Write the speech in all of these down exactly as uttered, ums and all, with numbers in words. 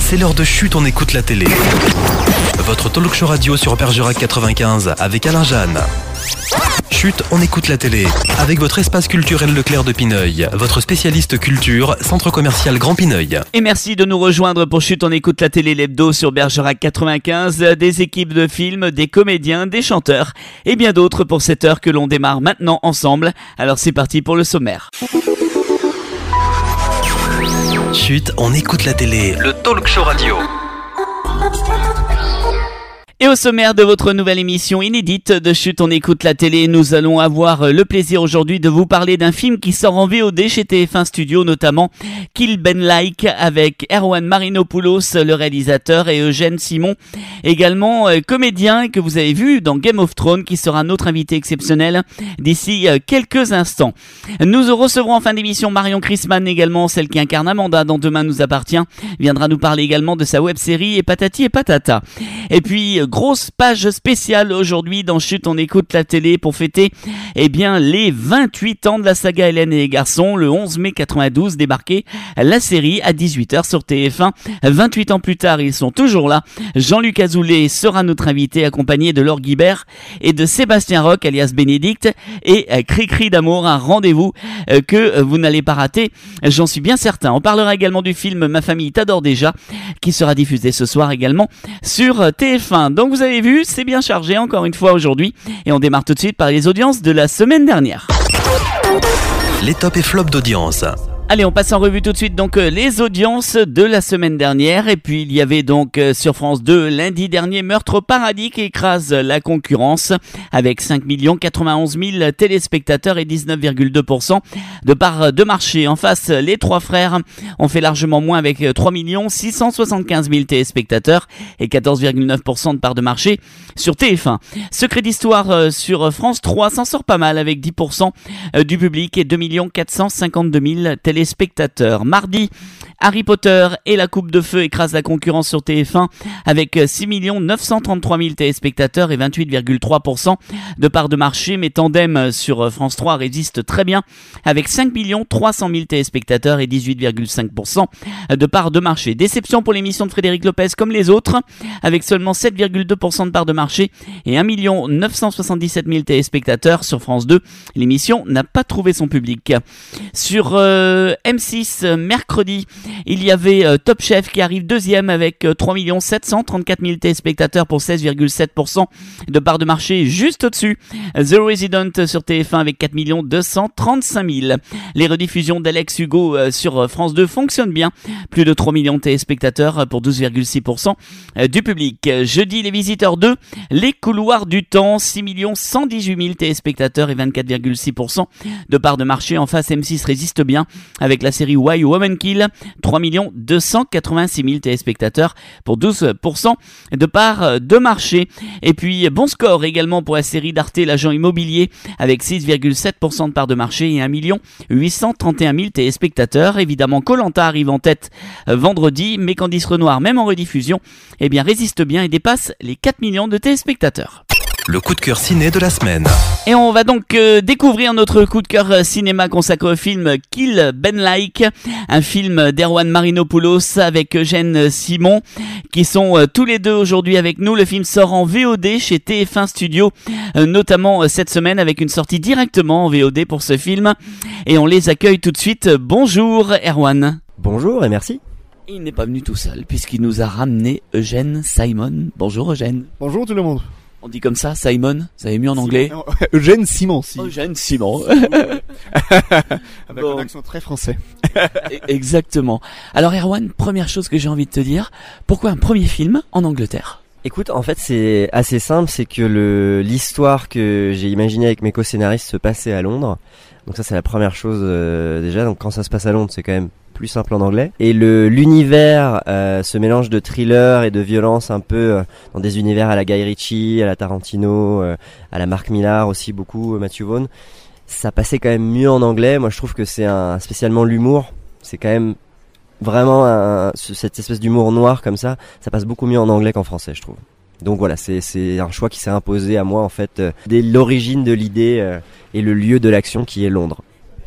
C'est l'heure de Chut, on écoute la télé. Votre talk show radio sur Bergerac quatre-vingt-quinze avec Alain Jeanne. Chut, on écoute la télé. Avec votre espace culturel Leclerc de Pineuil, votre spécialiste culture, centre commercial Grand Pineuil. Et merci de nous rejoindre pour Chut, on écoute la télé, l'hebdo sur Bergerac quatre-vingt-quinze. Des équipes de films, des comédiens, des chanteurs et bien d'autres pour cette heure que l'on démarre maintenant ensemble. Alors c'est parti pour le sommaire. Chut, on écoute la télé. Le talk show radio. Et au sommaire de votre nouvelle émission inédite de Chut, on écoute la télé, nous allons avoir le plaisir aujourd'hui de vous parler d'un film qui sort en V O D chez T F un Studio, notamment Kill Ben Like avec Erwan Marinopoulos, le réalisateur, et Eugène Simon, également euh, comédien que vous avez vu dans Game of Thrones, qui sera notre invité exceptionnel d'ici euh, quelques instants. Nous recevrons en fin d'émission Marion Chrisman également, celle qui incarne Amanda dans Demain nous appartient, viendra nous parler également de sa web-série et patati et patata. Et puis grosse page spéciale aujourd'hui dans Chut, on écoute la télé pour fêter eh bien, les vingt-huit ans de la saga Hélène et les garçons. Le onze mai quatre-vingt-douze débarquait la série à dix-huit heures sur T F un. vingt-huit ans plus tard, ils sont toujours là. Jean-Luc Azoulay sera notre invité, accompagné de Laure Guibert et de Sébastien Roch, alias Bénédicte, et Cri-Cri d'amour, un rendez-vous que vous n'allez pas rater, j'en suis bien certain. On parlera également du film Ma famille t'adore déjà, qui sera diffusé ce soir également sur T F un. Donc vous avez vu, c'est bien chargé encore une fois aujourd'hui. Et on démarre tout de suite par les audiences de la semaine dernière. Les tops et flops d'audience. Allez, on passe en revue tout de suite donc euh, les audiences de la semaine dernière. Et puis il y avait donc euh, sur France deux lundi dernier Meurtre au paradis qui écrase la concurrence avec cinq millions quatre-vingt-onze mille téléspectateurs et dix-neuf virgule deux pour cent de part de marché. En face, les trois frères ont fait largement moins avec trois millions six cent soixante-quinze mille téléspectateurs et quatorze virgule neuf pour cent de part de marché sur T F un. Secret d'histoire euh, sur France trois s'en sort pas mal avec dix pour cent du public et deux millions quatre cent cinquante-deux mille téléspectateurs. spectateurs. Mardi, Harry Potter et la Coupe de Feu écrasent la concurrence sur T F un avec six millions neuf cent trente-trois mille téléspectateurs et vingt-huit virgule trois pour cent de part de marché, mais Tandem sur France trois résiste très bien avec cinq millions trois cent mille téléspectateurs et dix-huit virgule cinq pour cent de part de marché. Déception pour l'émission de Frédéric Lopez comme les autres avec seulement sept virgule deux pour cent de part de marché et un million neuf cent soixante-dix-sept mille téléspectateurs sur France deux. L'émission n'a pas trouvé son public. Sur euh, M six, mercredi, il y avait euh, Top Chef qui arrive deuxième avec euh, trois millions sept cent trente-quatre mille téléspectateurs pour seize virgule sept pour cent de part de marché, juste au-dessus. The Resident sur T F un avec quatre millions deux cent trente-cinq mille. Les rediffusions d'Alex Hugo euh, sur France deux fonctionnent bien. Plus de trois millions de téléspectateurs pour douze virgule six pour cent du public. Jeudi, Les Visiteurs deux, Les Couloirs du Temps, six millions cent dix-huit mille téléspectateurs et vingt-quatre virgule six pour cent de part de marché. En face, M six résiste bien avec la série Why Woman Kill, trois millions deux cent quatre-vingt-six mille téléspectateurs pour douze pour cent de part de marché. Et puis bon score également pour la série d'Arte L'Agent Immobilier avec six virgule sept pour cent de part de marché et un million huit cent trente et un mille téléspectateurs. Évidemment, Koh-Lanta arrive en tête vendredi, mais Candice Renoir, même en rediffusion, eh bien résiste bien et dépasse les quatre millions de téléspectateurs. Le coup de cœur ciné de la semaine. Et on va donc euh, découvrir notre coup de cœur cinéma consacré au film Kill Ben Like, un film d'Erwan Marinopoulos avec Eugène Simon, qui sont euh, tous les deux aujourd'hui avec nous. Le film sort en V O D chez T F un Studio, euh, notamment euh, cette semaine avec une sortie directement en V O D pour ce film. Et on les accueille tout de suite. Bonjour Erwan. Bonjour et merci. Il n'est pas venu tout seul puisqu'il nous a ramené Eugène Simon. Bonjour Eugène. Bonjour tout le monde. On dit comme ça, Simon, ça est mieux en anglais. Eugène Simon, si. Eugène Simon. Avec bon. Un accent très français. Exactement. Alors Erwan, première chose que j'ai envie de te dire, pourquoi un premier film en Angleterre ? Écoute, en fait c'est assez simple, c'est que le l'histoire que j'ai imaginée avec mes co-scénaristes se passait à Londres. Donc ça c'est la première chose euh, déjà, donc quand ça se passe à Londres c'est quand même plus simple en anglais. Et le l'univers, euh, ce mélange de thriller et de violence un peu euh, dans des univers à la Guy Ritchie, à la Tarantino, euh, à la Mark Millar aussi beaucoup, euh, Matthew Vaughn, ça passait quand même mieux en anglais. Moi je trouve que c'est un spécialement l'humour, c'est quand même vraiment un, cette espèce d'humour noir comme ça, ça passe beaucoup mieux en anglais qu'en français je trouve. Donc voilà, c'est c'est un choix qui s'est imposé à moi en fait euh, dès l'origine de l'idée euh, et le lieu de l'action qui est Londres.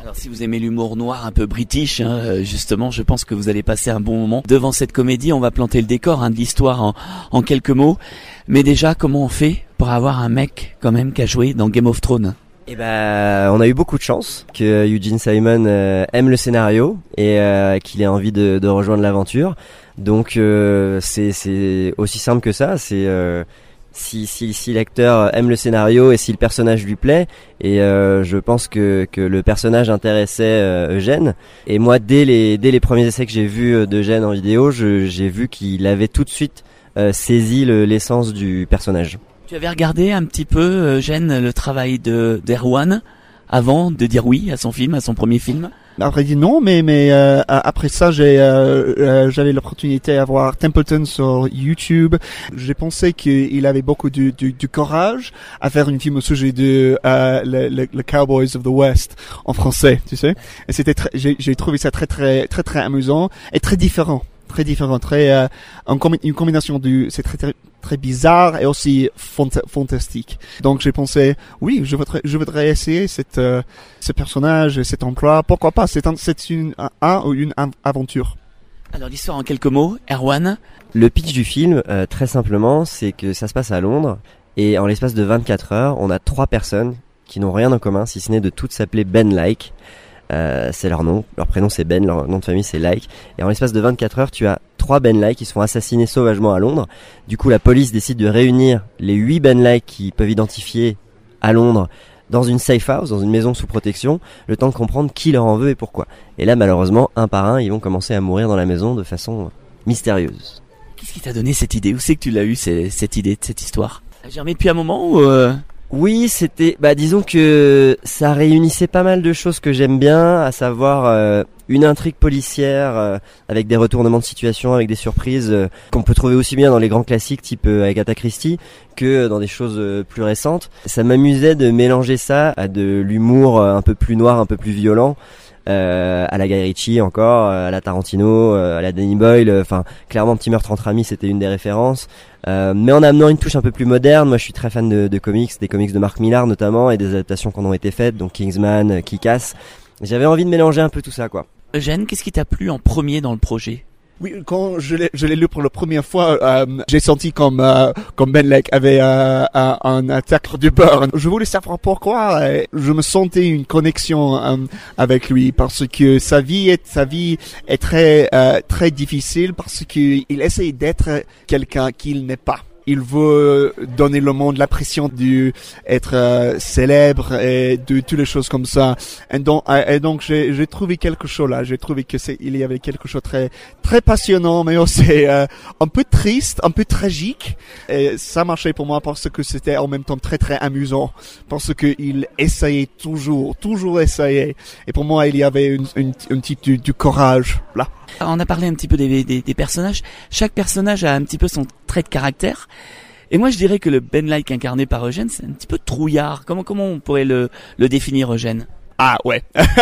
Alors si vous aimez l'humour noir un peu british, hein, justement, je pense que vous allez passer un bon moment devant cette comédie. On va planter le décor hein, de l'histoire en, en quelques mots. Mais déjà, comment on fait pour avoir un mec quand même qui a joué dans Game of Thrones ? Eh ben, on a eu beaucoup de chance que Eugene Simon euh, aime le scénario et euh, qu'il ait envie de, de rejoindre l'aventure. Donc euh, c'est, c'est aussi simple que ça. C'est euh, si, si, si l'acteur aime le scénario et si le personnage lui plaît. Et euh, je pense que, que le personnage intéressait euh, Eugène. Et moi, dès les, dès les premiers essais que j'ai vus d'Eugène en vidéo, je, j'ai vu qu'il avait tout de suite euh, saisi le, l'essence du personnage. Tu avais regardé un petit peu, Eugène, le travail de d'Erwan avant de dire oui à son film, à son premier film ? Après dit non, mais mais euh, après ça, j'ai euh, euh, j'avais l'opportunité à voir Templeton sur YouTube. J'ai pensé qu'il avait beaucoup du, du, du courage à faire une film au sujet de euh, le, le, le Cowboys of the West en français, tu sais. Et c'était très, j'ai, j'ai trouvé ça très très très très amusant et très différent. Très différent, très euh, en combi- une combinaison du c'est très, très très bizarre et aussi fant- fantastique. Donc j'ai pensé oui, je voudrais je voudrais essayer cette euh, ce personnage, cet emploi, pourquoi pas, c'est un, c'est une un, un ou une aventure. Alors l'histoire en quelques mots, Erwan. Le pitch du film euh, très simplement, c'est que ça se passe à Londres et en l'espace de vingt-quatre heures, on a trois personnes qui n'ont rien en commun si ce n'est de toutes s'appeler Ben Like. Euh, c'est leur nom, leur prénom c'est Ben, leur nom de famille c'est Like. Et en l'espace de vingt-quatre heures, tu as trois Ben Like qui se font assassiner sauvagement à Londres. Du coup, la police décide de réunir les huit Ben Like qui peuvent identifier à Londres dans une safe house, dans une maison sous protection, le temps de comprendre qui leur en veut et pourquoi. Et là, malheureusement, un par un, ils vont commencer à mourir dans la maison de façon mystérieuse. Qu'est-ce qui t'a donné cette idée ? Où c'est que tu l'as eu, c'est, cette idée de cette histoire ? Ça a germé depuis un moment ou euh... Oui, c'était, bah disons que ça réunissait pas mal de choses que j'aime bien, à savoir euh, une intrigue policière euh, avec des retournements de situation, avec des surprises euh, qu'on peut trouver aussi bien dans les grands classiques type euh, Agatha Christie que dans des choses euh, plus récentes. Ça m'amusait de mélanger ça à de l'humour euh, un peu plus noir, un peu plus violent. Euh, à la Guy Ritchie encore, à la Tarantino, euh, à la Danny Boyle, enfin euh, clairement Petit meurtre entre amis c'était une des références, euh, mais en amenant une touche un peu plus moderne. Moi je suis très fan de, de comics, des comics de Mark Millar notamment et des adaptations qui en ont été faites, donc Kingsman, Kick-Ass. J'avais envie de mélanger un peu tout ça quoi. Eugène, qu'est-ce qui t'a plu en premier dans le projet ? Oui, quand je l'ai, je l'ai lu pour la première fois, euh, j'ai senti comme euh, comme Ben Like avait euh, un, un attaque du beurre. Je voulais savoir pourquoi. Et je me sentais une connexion euh, avec lui parce que sa vie est sa vie est très euh, très difficile parce qu'il essaye d'être quelqu'un qu'il n'est pas. Il veut donner le monde l'impression du être euh, célèbre et de toutes les choses comme ça. Et donc, et donc j'ai, j'ai trouvé quelque chose là. J'ai trouvé que c'est, il y avait quelque chose de très, très passionnant, mais aussi euh, un peu triste, un peu tragique. Et ça marchait pour moi parce que c'était en même temps très, très amusant, parce que il essayait toujours, toujours essayait. Et pour moi, il y avait une, une, une petite du, du courage là. On a parlé un petit peu des, des, des personnages. Chaque personnage a un petit peu son trait de caractère. Et moi, je dirais que le Ben Like incarné par Eugène, c'est un petit peu trouillard. Comment, comment on pourrait le, le définir, Eugène ? Ah ouais,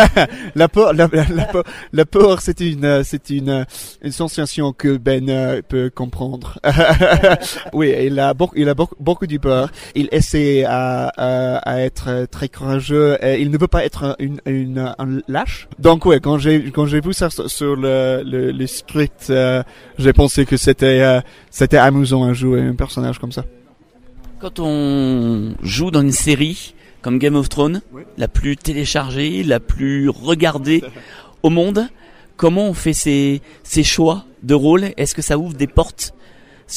la peur, la, la, la peur, la peur, c'est une, c'est une, une sensation que Ben euh, peut comprendre. Oui, il a beaucoup, il a beaucoup, beaucoup de peur. Il essaie à, à, à être très courageux. Et il ne veut pas être une, une, un lâche. Donc ouais, quand j'ai, quand j'ai vu ça sur le, le, le script, euh, j'ai pensé que c'était, euh, c'était amusant à jouer un personnage comme ça. Quand on joue dans une série comme Game of Thrones, oui. La plus téléchargée, la plus regardée au monde, comment on fait ces, ces choix de rôle ? Est-ce que ça ouvre des portes supplémentaires ?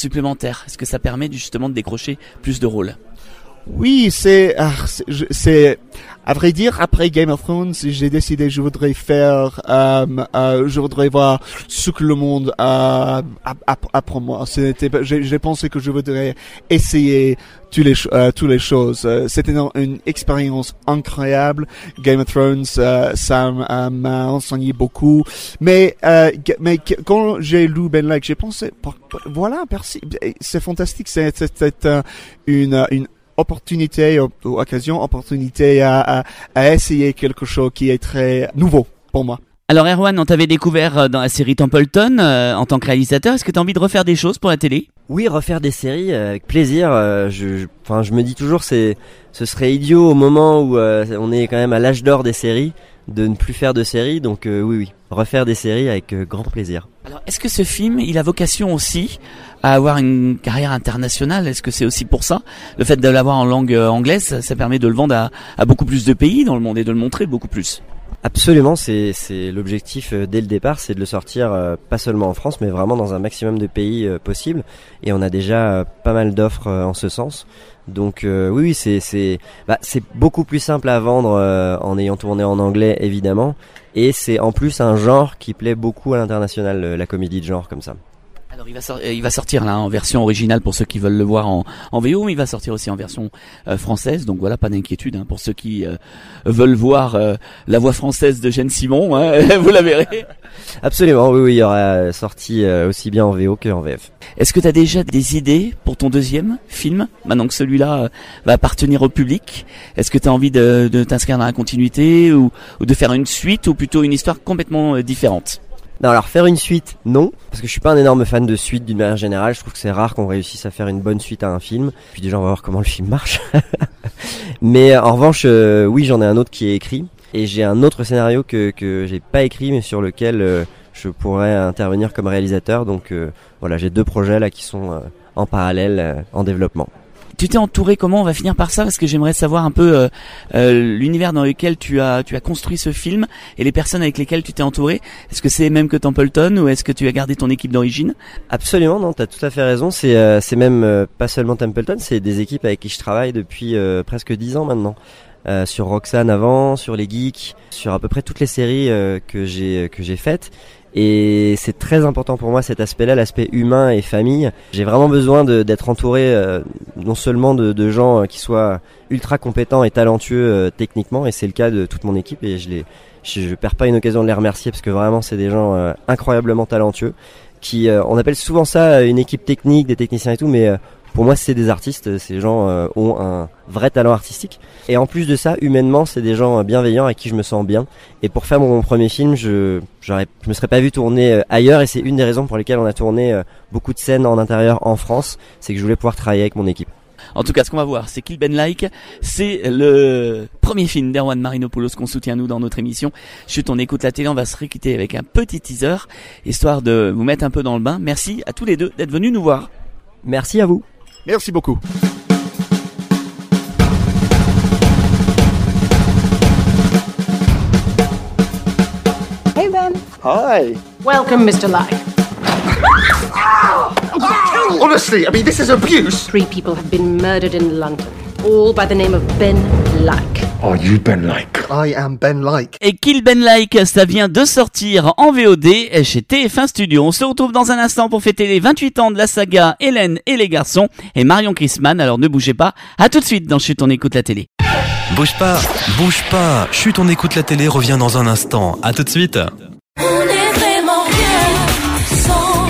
Est-ce que ça permet justement de décrocher plus de rôles ? Oui, c'est, c'est, c'est, à vrai dire, après Game of Thrones, j'ai décidé, je voudrais faire, euh, euh, je voudrais voir ce que le monde a, après moi. C'était, j'ai, j'ai pensé que je voudrais essayer toutes les, euh, toutes les choses. C'était une, une expérience incroyable. Game of Thrones, euh, ça m'a enseigné beaucoup. Mais, euh, mais quand j'ai lu Ben Like, j'ai pensé, voilà, merci, c'est fantastique. C'est, c'est, c'est une, une opportunité ou, ou occasion, opportunité à, à, à essayer quelque chose qui est très nouveau pour moi. Alors Erwan, on t'avait découvert dans la série Templeton euh, en tant que réalisateur. Est-ce que tu as envie de refaire des choses pour la télé ? Oui, refaire des séries euh, avec plaisir. Euh, je, enfin, je, je me dis toujours, c'est, ce serait idiot au moment où euh, on est quand même à l'âge d'or des séries, de ne plus faire de séries. Donc euh, oui, oui, refaire des séries avec euh, grand plaisir. Alors, est-ce que ce film, il a vocation aussi à avoir une carrière internationale? Est-ce que c'est aussi pour ça? Le fait de l'avoir en langue euh, anglaise, ça, ça permet de le vendre à, à beaucoup plus de pays dans le monde et de le montrer beaucoup plus. Absolument, c'est c'est l'objectif euh, dès le départ, c'est de le sortir euh, pas seulement en France, mais vraiment dans un maximum de pays euh, possible. Et on a déjà euh, pas mal d'offres euh, en ce sens. Donc euh, oui, oui, c'est c'est bah, c'est beaucoup plus simple à vendre euh, en ayant tourné en anglais évidemment. Et c'est en plus un genre qui plaît beaucoup à l'international, euh, la comédie de genre comme ça. Alors il va, sor- il va sortir là en version originale pour ceux qui veulent le voir en, en V O, mais il va sortir aussi en version euh, française. Donc voilà, pas d'inquiétude hein, pour ceux qui euh, veulent voir euh, la voix française de Jeanne Simon. Hein, vous la verrez. Absolument, oui, oui, il y aura sorti euh, aussi bien en V O qu'en V F. Est-ce que tu as déjà des idées pour ton deuxième film, maintenant que celui-là euh, va appartenir au public? Est-ce que tu as envie de, de t'inscrire dans la continuité ou, ou de faire une suite ou plutôt une histoire complètement euh, différente? Non, alors faire une suite, non, parce que je suis pas un énorme fan de suite d'une manière générale. Je trouve que c'est rare qu'on réussisse à faire une bonne suite à un film. Puis déjà, on va voir comment le film marche. Mais en revanche, euh, oui, j'en ai un autre qui est écrit, et j'ai un autre scénario que que j'ai pas écrit, mais sur lequel euh, je pourrais intervenir comme réalisateur. Donc euh, voilà, j'ai deux projets là qui sont euh, en parallèle, euh, en développement. Tu t'es entouré comment? On va finir par ça parce que j'aimerais savoir un peu euh, euh, l'univers dans lequel tu as tu as construit ce film et les personnes avec lesquelles tu t'es entouré. Est-ce que c'est les mêmes que Templeton ou est-ce que tu as gardé ton équipe d'origine? Absolument, non, t'as tout à fait raison. C'est euh, c'est même euh, pas seulement Templeton, c'est des équipes avec qui je travaille depuis euh, presque dix ans maintenant. Euh, sur Roxane avant, sur les Geeks, sur à peu près toutes les séries euh, que j'ai que j'ai faites. Et c'est très important pour moi cet aspect-là, l'aspect humain et famille. J'ai vraiment besoin de, d'être entouré euh, non seulement de, de gens qui soient ultra compétents et talentueux euh, techniquement, et c'est le cas de toute mon équipe. Et je les, je, je perds pas une occasion de les remercier parce que vraiment c'est des gens euh, incroyablement talentueux. Qui, euh, on appelle souvent ça une équipe technique, des techniciens et tout, mais euh, pour moi, c'est des artistes. Ces gens euh, ont un vrai talent artistique. Et en plus de ça, humainement, c'est des gens bienveillants avec qui je me sens bien. Et pour faire mon, mon premier film, je j'aurais, je me serais pas vu tourner euh, ailleurs. Et c'est une des raisons pour lesquelles on a tourné euh, beaucoup de scènes en intérieur en France. C'est que je voulais pouvoir travailler avec mon équipe. En tout cas, ce qu'on va voir, c'est Kill Ben Like. C'est le premier film d'Erwan Marinopoulos qu'on soutient nous dans notre émission. Chut, on écoute la télé, on va se réquitter avec un petit teaser, histoire de vous mettre un peu dans le bain. Merci à tous les deux d'être venus nous voir. Merci à vous. Merci beaucoup. Hey, Ben. Hi. Welcome, Mister Like. Honestly, I mean, this is abuse. Three people have been murdered in London, all by the name of Ben Like. Are you Ben Like? I am Ben Like. Et Kill Ben Like, ça vient de sortir en V O D chez T F un Studio. On se retrouve dans un instant pour fêter les vingt-huit ans de la saga Hélène et les garçons et Marion Chrisman. Alors ne bougez pas, à tout de suite dans Chut, on écoute la télé. Bouge pas, bouge pas. Chut, on écoute la télé revient dans un instant. À tout de suite. On est vraiment bien sans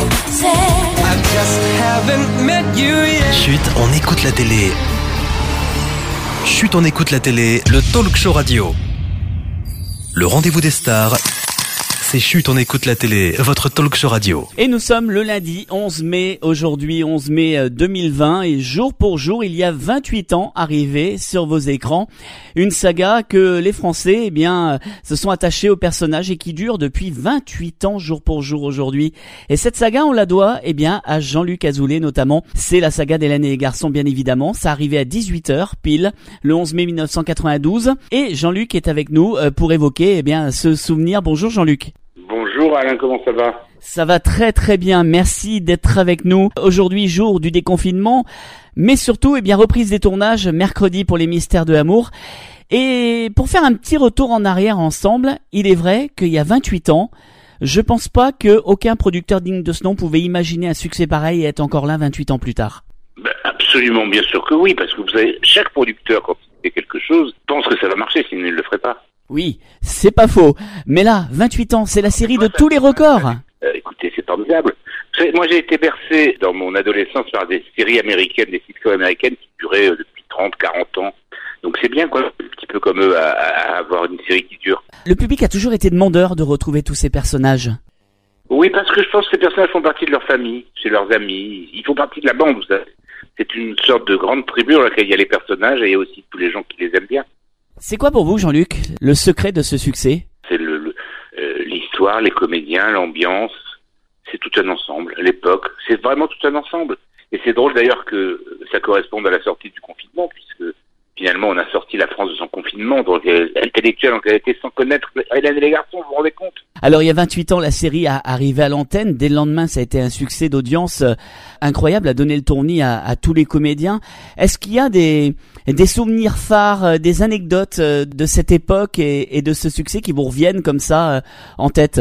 elle. Chut, on écoute la télé. Chut, on écoute la télé, le talk show radio. Le rendez-vous des stars, c'est Chut, on écoute la télé, votre talk show radio. Et nous sommes le lundi onze mai, aujourd'hui onze mai deux mille vingt, et jour pour jour, il y a vingt-huit ans arrivés sur vos écrans. Une saga que les Français, eh bien, se sont attachés au personnage et qui dure depuis vingt-huit ans jour pour jour aujourd'hui. Et cette saga, on la doit, eh bien, à Jean-Luc Azoulay notamment. C'est la saga d'Hélène et les garçons, bien évidemment. Ça arrivait à dix-huit heures pile, le onze mai mille neuf cent quatre-vingt-douze. Et Jean-Luc est avec nous pour évoquer, eh bien, ce souvenir. Bonjour Jean-Luc. Bonjour Alain, comment ça va? Ça va très très bien, merci d'être avec nous. Aujourd'hui, jour du déconfinement, mais surtout, eh bien, reprise des tournages mercredi pour les Mystères de l'amour. Et pour faire un petit retour en arrière ensemble, il est vrai qu'il y a vingt-huit ans, je pense pas qu'aucun producteur digne de ce nom pouvait imaginer un succès pareil et être encore là vingt-huit ans plus tard. Ben, absolument, bien sûr que oui, parce que vous savez, chaque producteur, quand il fait quelque chose, pense que ça va marcher, sinon il ne le ferait pas. Oui, c'est pas faux. Mais là, vingt-huit ans, c'est la série de tous les records. Euh, écoutez, c'est formidable. Vous savez, moi, j'ai été bercé dans mon adolescence par des séries américaines, des sitcoms américaines qui duraient euh, depuis trente, quarante ans. Donc c'est bien, quoi, un petit peu comme eux, à, à avoir une série qui dure. Le public a toujours été demandeur de retrouver tous ces personnages. Oui, parce que je pense que ces personnages font partie de leur famille, c'est leurs amis, ils font partie de la bande, vous savez. C'est une sorte de grande tribu dans laquelle il y a les personnages et il y a aussi tous les gens qui les aiment bien. C'est quoi pour vous, Jean-Luc, le secret de ce succès? C'est le, le euh, l'histoire, les comédiens, l'ambiance, c'est tout un ensemble. L'époque, c'est vraiment tout un ensemble. Et c'est drôle d'ailleurs que ça corresponde à la sortie du confinement, puisque finalement on a sorti la France de son confinement, donc intellectuelle en réalité sans connaître Hélène et les garçons, vous vous rendez compte? Alors il y a vingt-huit ans, la série a arrivé à l'antenne. Dès le lendemain, ça a été un succès d'audience euh, incroyable, a donné le tournis à, à tous les comédiens. Est-ce qu'il y a des, des souvenirs phares, euh, des anecdotes euh, de cette époque et, et de ce succès qui vous reviennent comme ça euh, en tête?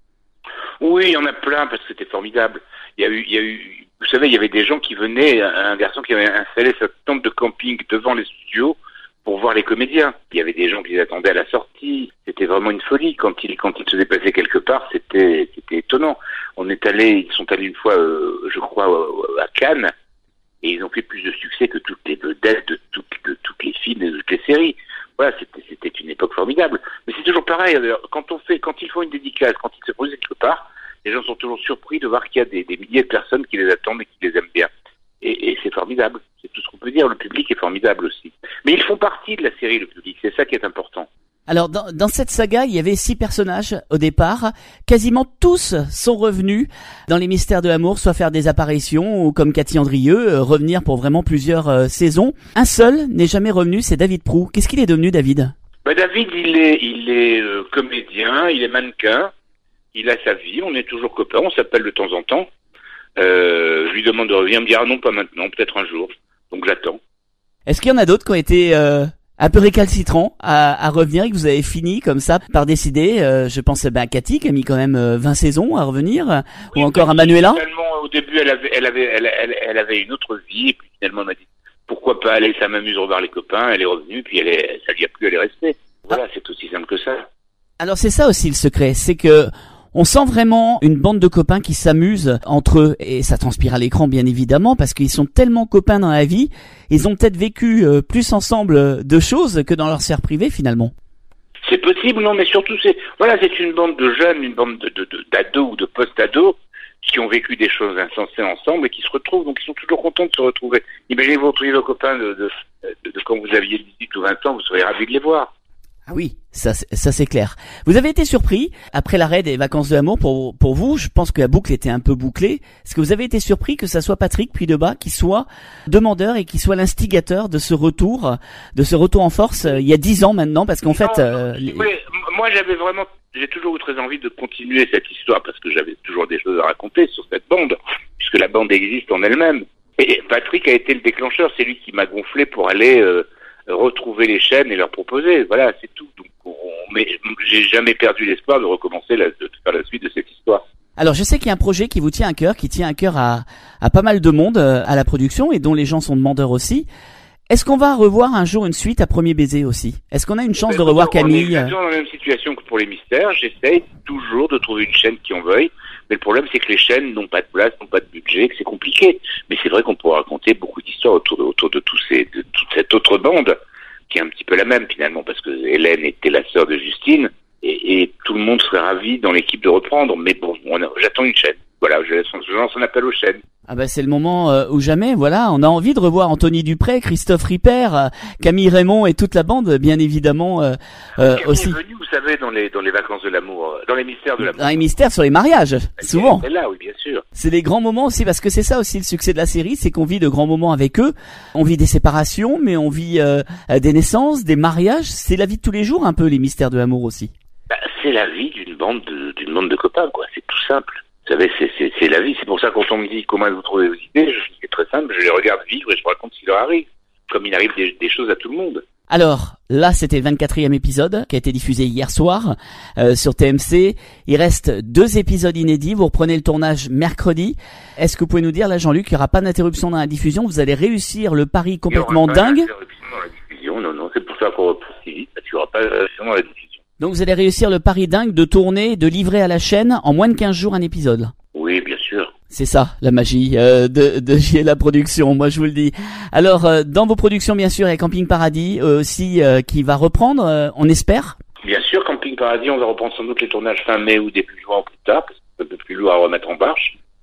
Oui, il y en a plein parce que c'était formidable. Il y a eu, il y a eu, vous savez, il y avait des gens qui venaient, un garçon qui avait installé sa tente de camping devant les studios pour voir les comédiens. Il y avait des gens qui les attendaient à la sortie. C'était vraiment une folie. Quand ils, quand ils se déplaçaient quelque part, c'était, c'était étonnant. On est allé, ils sont allés une fois, euh, je crois, euh, à Cannes, et ils ont fait plus de succès que toutes les vedettes de toutes, de toutes les films et de toutes les séries. Voilà, c'était, c'était une époque formidable. Mais c'est toujours pareil. Quand on fait, quand ils font une dédicace, quand ils se posent quelque part, les gens sont toujours surpris de voir qu'il y a des, des milliers de personnes qui les attendent et qui les aiment bien. Et, et c'est formidable. C'est tout ce qu'on peut dire. Le public est formidable aussi. Mais ils font partie de la série, le public. C'est ça qui est important. Alors dans, dans cette saga, il y avait six personnages au départ. Quasiment tous sont revenus dans les Mystères de l'amour, soit faire des apparitions ou comme Cathy Andrieux, euh, revenir pour vraiment plusieurs euh, saisons. Un seul n'est jamais revenu, c'est David Proulx. Qu'est-ce qu'il est devenu, David? Bah, David, il est, il est euh, comédien, il est mannequin. Il a sa vie, on est toujours copains, on s'appelle de temps en temps. Euh, je lui demande de revenir, il me dit ah non, pas maintenant, peut-être un jour. Donc j'attends. Est-ce qu'il y en a d'autres qui ont été euh, un peu récalcitrants à, à revenir et que vous avez fini comme ça par décider? euh, Je pense ben, à Cathy qui a mis quand même euh, vingt saisons à revenir, oui, ou encore à Manuela. Finalement, au début, elle avait, elle avait, elle, elle, elle avait une autre vie et puis finalement elle m'a dit pourquoi pas aller, ça m'amuse de revoir les copains. Elle est revenue, puis elle est, ça lui a plu, elle est restée. Voilà, ah. C'est aussi simple que ça. Alors c'est ça aussi le secret, c'est que on sent vraiment une bande de copains qui s'amusent entre eux, et ça transpire à l'écran bien évidemment, parce qu'ils sont tellement copains dans la vie, ils ont peut-être vécu euh, plus ensemble de choses que dans leur sphère privée finalement. C'est possible, non, mais surtout c'est, voilà, c'est une bande de jeunes, une bande de, de, de d'ados ou de post-ados qui ont vécu des choses insensées ensemble et qui se retrouvent, donc ils sont toujours contents de se retrouver. Imaginez vous retrouver vos copains de, de, de, de quand vous aviez dix-huit ou vingt ans, vous seriez ravis de les voir. Ah oui, ça, ça c'est clair. Vous avez été surpris, après l'arrêt des vacances de l'amour, pour, pour vous, je pense que la boucle était un peu bouclée. Est-ce que vous avez été surpris que ça soit Patrick Puy-de-Bas qui soit demandeur et qui soit l'instigateur de ce retour, de ce retour en force, euh, il y a dix ans maintenant, parce qu'en fait... Euh, les... Oui, moi j'avais vraiment, j'ai toujours eu très envie de continuer cette histoire, parce que j'avais toujours des choses à raconter sur cette bande, puisque la bande existe en elle-même. Et Patrick a été le déclencheur, c'est lui qui m'a gonflé pour aller... Euh, retrouver les chaînes et leur proposer, voilà, c'est tout. Donc, on, mais j'ai jamais perdu l'espoir de recommencer la, de faire la suite de cette histoire. Alors, je sais qu'il y a un projet qui vous tient à cœur, qui tient à cœur à, à pas mal de monde euh, à la production et dont les gens sont demandeurs aussi. Est-ce qu'on va revoir un jour une suite à Premier Baiser aussi? Est-ce qu'on a une chance mais de revoir on Camille? On est toujours dans la même situation que pour les mystères. J'essaye toujours de trouver une chaîne qui en veuille. Mais le problème, c'est que les chaînes n'ont pas de place, n'ont pas de budget, que c'est compliqué. Mais c'est vrai qu'on pourrait raconter beaucoup d'histoires autour de, autour de tous ces, de toute cette autre bande, qui est un petit peu la même finalement, parce que Hélène était la sœur de Justine, et, et tout le monde serait ravi dans l'équipe de reprendre. Mais bon, on a, j'attends une chaîne. Voilà, je, je lance un appel aux chaînes. Ah bah c'est le moment euh, ou jamais, voilà, on a envie de revoir Anthony Dupré, Christophe Ripper, euh, Camille Raymond et toute la bande, bien évidemment euh, euh, Camille aussi. est venue, vous savez, dans les dans les vacances de l'amour, euh, dans les mystères de l'amour. Dans les mystères sur les mariages, souvent. C'est là, oui, bien sûr. C'est des grands moments aussi, parce que c'est ça aussi le succès de la série, c'est qu'on vit de grands moments avec eux. On vit des séparations, mais on vit euh, des naissances, des mariages. C'est la vie de tous les jours, un peu, les mystères de l'amour aussi. Bah, c'est la vie d'une bande de, d'une bande de copains, quoi. C'est tout simple. Vous savez, c'est, c'est, c'est la vie. C'est pour ça que quand on me dit comment vous trouvez vos idées, je, c'est très simple. Je les regarde vivre et je raconte ce qui leur arrive. Comme il arrive des, des choses à tout le monde. Alors, là, c'était le vingt-quatrième épisode qui a été diffusé hier soir euh, sur T M C. Il reste deux épisodes inédits. Vous reprenez le tournage mercredi. Est-ce que vous pouvez nous dire, là, Jean-Luc, qu'il n'y aura pas d'interruption dans la diffusion? Vous allez réussir le pari complètement dingue? Il n'y aura pas d'interruption dans la diffusion. Non, non, c'est pour ça qu'on reprend si vite. Parce qu'il n'y aura pas d'interruption dans la diffusion. Donc, vous allez réussir le pari dingue de tourner, de livrer à la chaîne en moins de quinze jours un épisode? Oui, bien sûr. C'est ça, la magie euh, de, de J L A Production, moi je vous le dis. Alors, euh, dans vos productions, bien sûr, il y a Camping Paradis euh, aussi euh, qui va reprendre, euh, on espère. Bien sûr, Camping Paradis, on va reprendre sans doute les tournages fin mai ou début juin ou plus tard, parce que c'est un peu plus lourd à remettre en marche.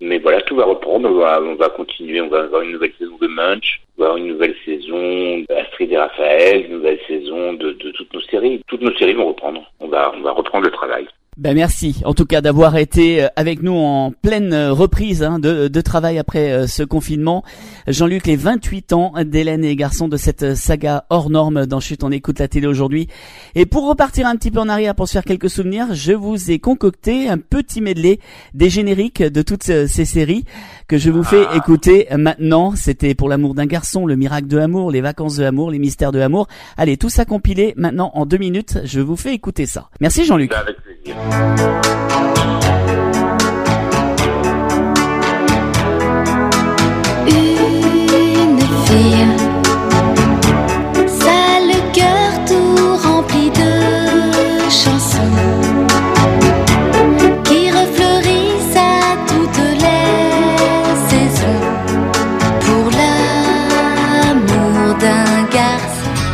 Mais voilà, tout va reprendre, on va, on va continuer, on va avoir une nouvelle saison de Munch, on va avoir une nouvelle saison d'Astrid et Raphaël, une nouvelle saison de, de toutes nos séries. Toutes nos séries vont reprendre, on va, on va reprendre le travail. Ben merci en tout cas d'avoir été avec nous en pleine reprise hein, de, de travail après ce confinement. Jean-Luc, les vingt-huit ans d'Hélène et les garçons de cette saga hors norme dans Chut, on écoute la télé aujourd'hui. Et pour repartir un petit peu en arrière pour se faire quelques souvenirs, je vous ai concocté un petit medley des génériques de toutes ces séries que je vous fais écouter maintenant. C'était Pour l'amour d'un garçon, Le miracle de l'amour, Les vacances de l'amour, Les mystères de l'amour. Allez, tout ça compilé maintenant en deux minutes. Je vous fais écouter ça. Merci Jean-Luc. Avec plaisir. Une fille, ça le cœur tout rempli de chansons qui refleurissent à toutes les saisons pour l'amour d'un garçon.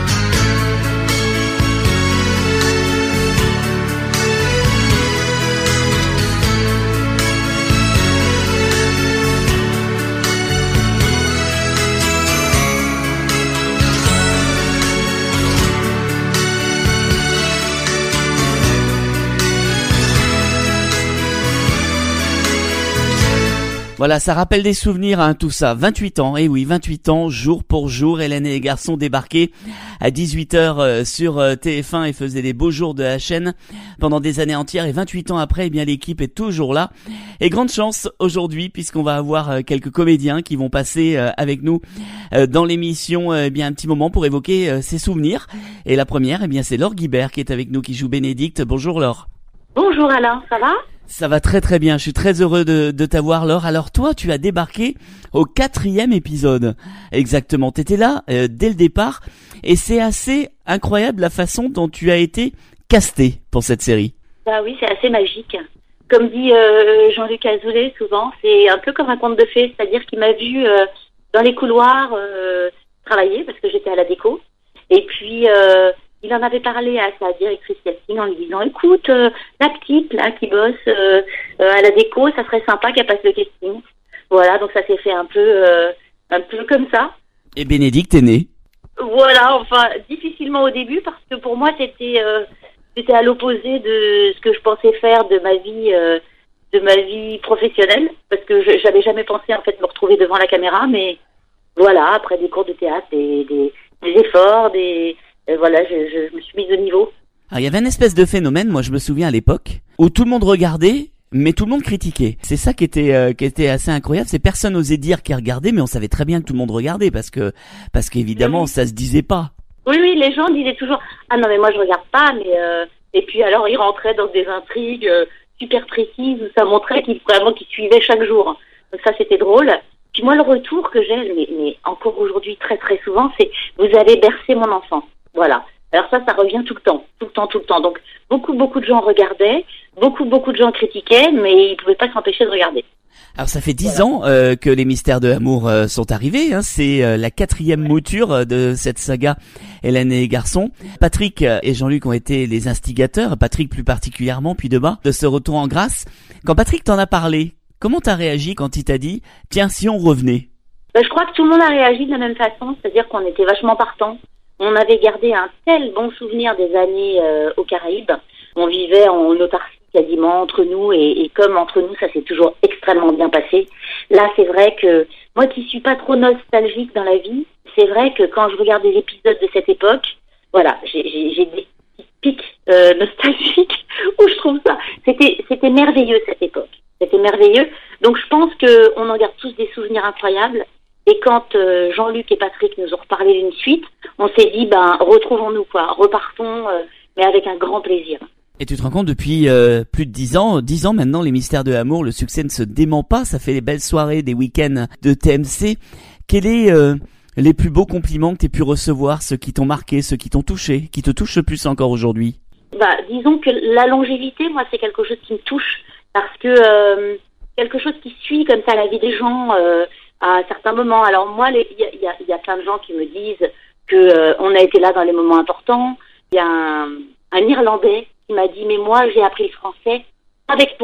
Voilà, ça rappelle des souvenirs, hein, tout ça. vingt-huit ans, et eh oui, vingt-huit ans, jour pour jour. Hélène et les garçons débarquaient à dix-huit heures euh, sur euh, T F un et faisaient les beaux jours de la chaîne pendant des années entières. Et vingt-huit ans après, eh bien l'équipe est toujours là. Et grande chance aujourd'hui, puisqu'on va avoir euh, quelques comédiens qui vont passer euh, avec nous euh, dans l'émission euh, eh bien un petit moment pour évoquer euh, ses souvenirs. Et la première, eh bien c'est Laure Guibert qui est avec nous, qui joue Bénédicte. Bonjour Laure. Bonjour Alain, ça va ? Ça va très très bien, je suis très heureux de, de t'avoir Laure. Alors toi, tu as débarqué au quatrième épisode. Exactement, t'étais là euh, dès le départ et c'est assez incroyable la façon dont tu as été casté pour cette série. Bah oui, c'est assez magique. Comme dit euh, Jean-Luc Azoulay souvent, c'est un peu comme un conte de fées, c'est-à-dire qu'il m'a vu euh, dans les couloirs euh, travailler parce que j'étais à la déco. Et puis... Euh, il en avait parlé à sa directrice casting en lui disant « Écoute, euh, la petite là qui bosse euh, euh, à la déco, ça serait sympa qu'elle passe le casting. » Voilà, donc ça s'est fait un peu, euh, un peu comme ça. Et Bénédicte est née. Voilà, enfin, difficilement au début parce que pour moi c'était, euh, c'était à l'opposé de ce que je pensais faire de ma vie, euh, de ma vie professionnelle, parce que je, j'avais jamais pensé en fait me retrouver devant la caméra, mais voilà, après des cours de théâtre, des, des, des efforts, des Et voilà, je, je, je me suis mise au niveau. Alors, il y avait une espèce de phénomène, moi je me souviens à l'époque, où tout le monde regardait, mais tout le monde critiquait. C'est ça qui était euh, qui était assez incroyable, c'est personne osait dire qu'il regardait, mais on savait très bien que tout le monde regardait, parce que parce qu'évidemment, oui. ça se disait pas. Oui, oui, les gens disaient toujours « Ah non, mais moi je regarde pas, mais... Euh... » Et puis alors, ils rentraient dans des intrigues euh, super précises, où ça montrait qu'ils, vraiment qu'ils suivaient chaque jour. Donc ça, c'était drôle. Puis moi, le retour que j'ai, mais, mais encore aujourd'hui très très souvent, c'est « Vous avez bercé mon enfant ». Voilà. Alors ça, ça revient tout le temps, tout le temps, tout le temps. Donc beaucoup, beaucoup de gens regardaient, beaucoup, beaucoup de gens critiquaient, mais ils pouvaient pas s'empêcher de regarder. Alors ça fait dix voilà. ans euh, que les mystères de l'amour euh, sont arrivés. Hein. C'est euh, la quatrième mouture de cette saga Hélène et les garçons. Patrick et Jean-Luc ont été les instigateurs, Patrick plus particulièrement, puis de bas, de ce retour en grâce. Quand Patrick t'en a parlé, comment t'as réagi quand il t'a dit « Tiens, si on revenait » ? Ben, je crois que tout le monde a réagi de la même façon, c'est-à-dire qu'on était vachement partants. On avait gardé un tel bon souvenir des années euh, aux Caraïbes. On vivait en autarcie quasiment entre nous et, et comme entre nous, ça s'est toujours extrêmement bien passé. Là, c'est vrai que moi qui suis pas trop nostalgique dans la vie, c'est vrai que quand je regarde des épisodes de cette époque, voilà, j'ai, j'ai, j'ai des petits pics euh, nostalgiques où je trouve ça. C'était, c'était merveilleux cette époque. C'était merveilleux. Donc je pense que on en garde tous des souvenirs incroyables. Et quand euh, Jean-Luc et Patrick nous ont reparlé d'une suite, on s'est dit, ben, retrouvons-nous, quoi, repartons, euh, mais avec un grand plaisir. Et tu te rends compte, depuis euh, plus de dix ans, dix ans maintenant, les mystères de l'amour, le succès ne se dément pas, ça fait les belles soirées, des week-ends de T M C. Quels est euh, les plus beaux compliments que tu aies pu recevoir, ceux qui t'ont marqué, ceux qui t'ont touché, qui te touchent le plus encore aujourd'hui ? Bah, disons que la longévité, moi, c'est quelque chose qui me touche, parce que euh, quelque chose qui suit comme ça la vie des gens... Euh, à certains moments. Alors moi, il y a, y, a, y a plein de gens qui me disent que euh, on a été là dans les moments importants. Il y a un, un Irlandais qui m'a dit « Mais moi, j'ai appris le français avec toi.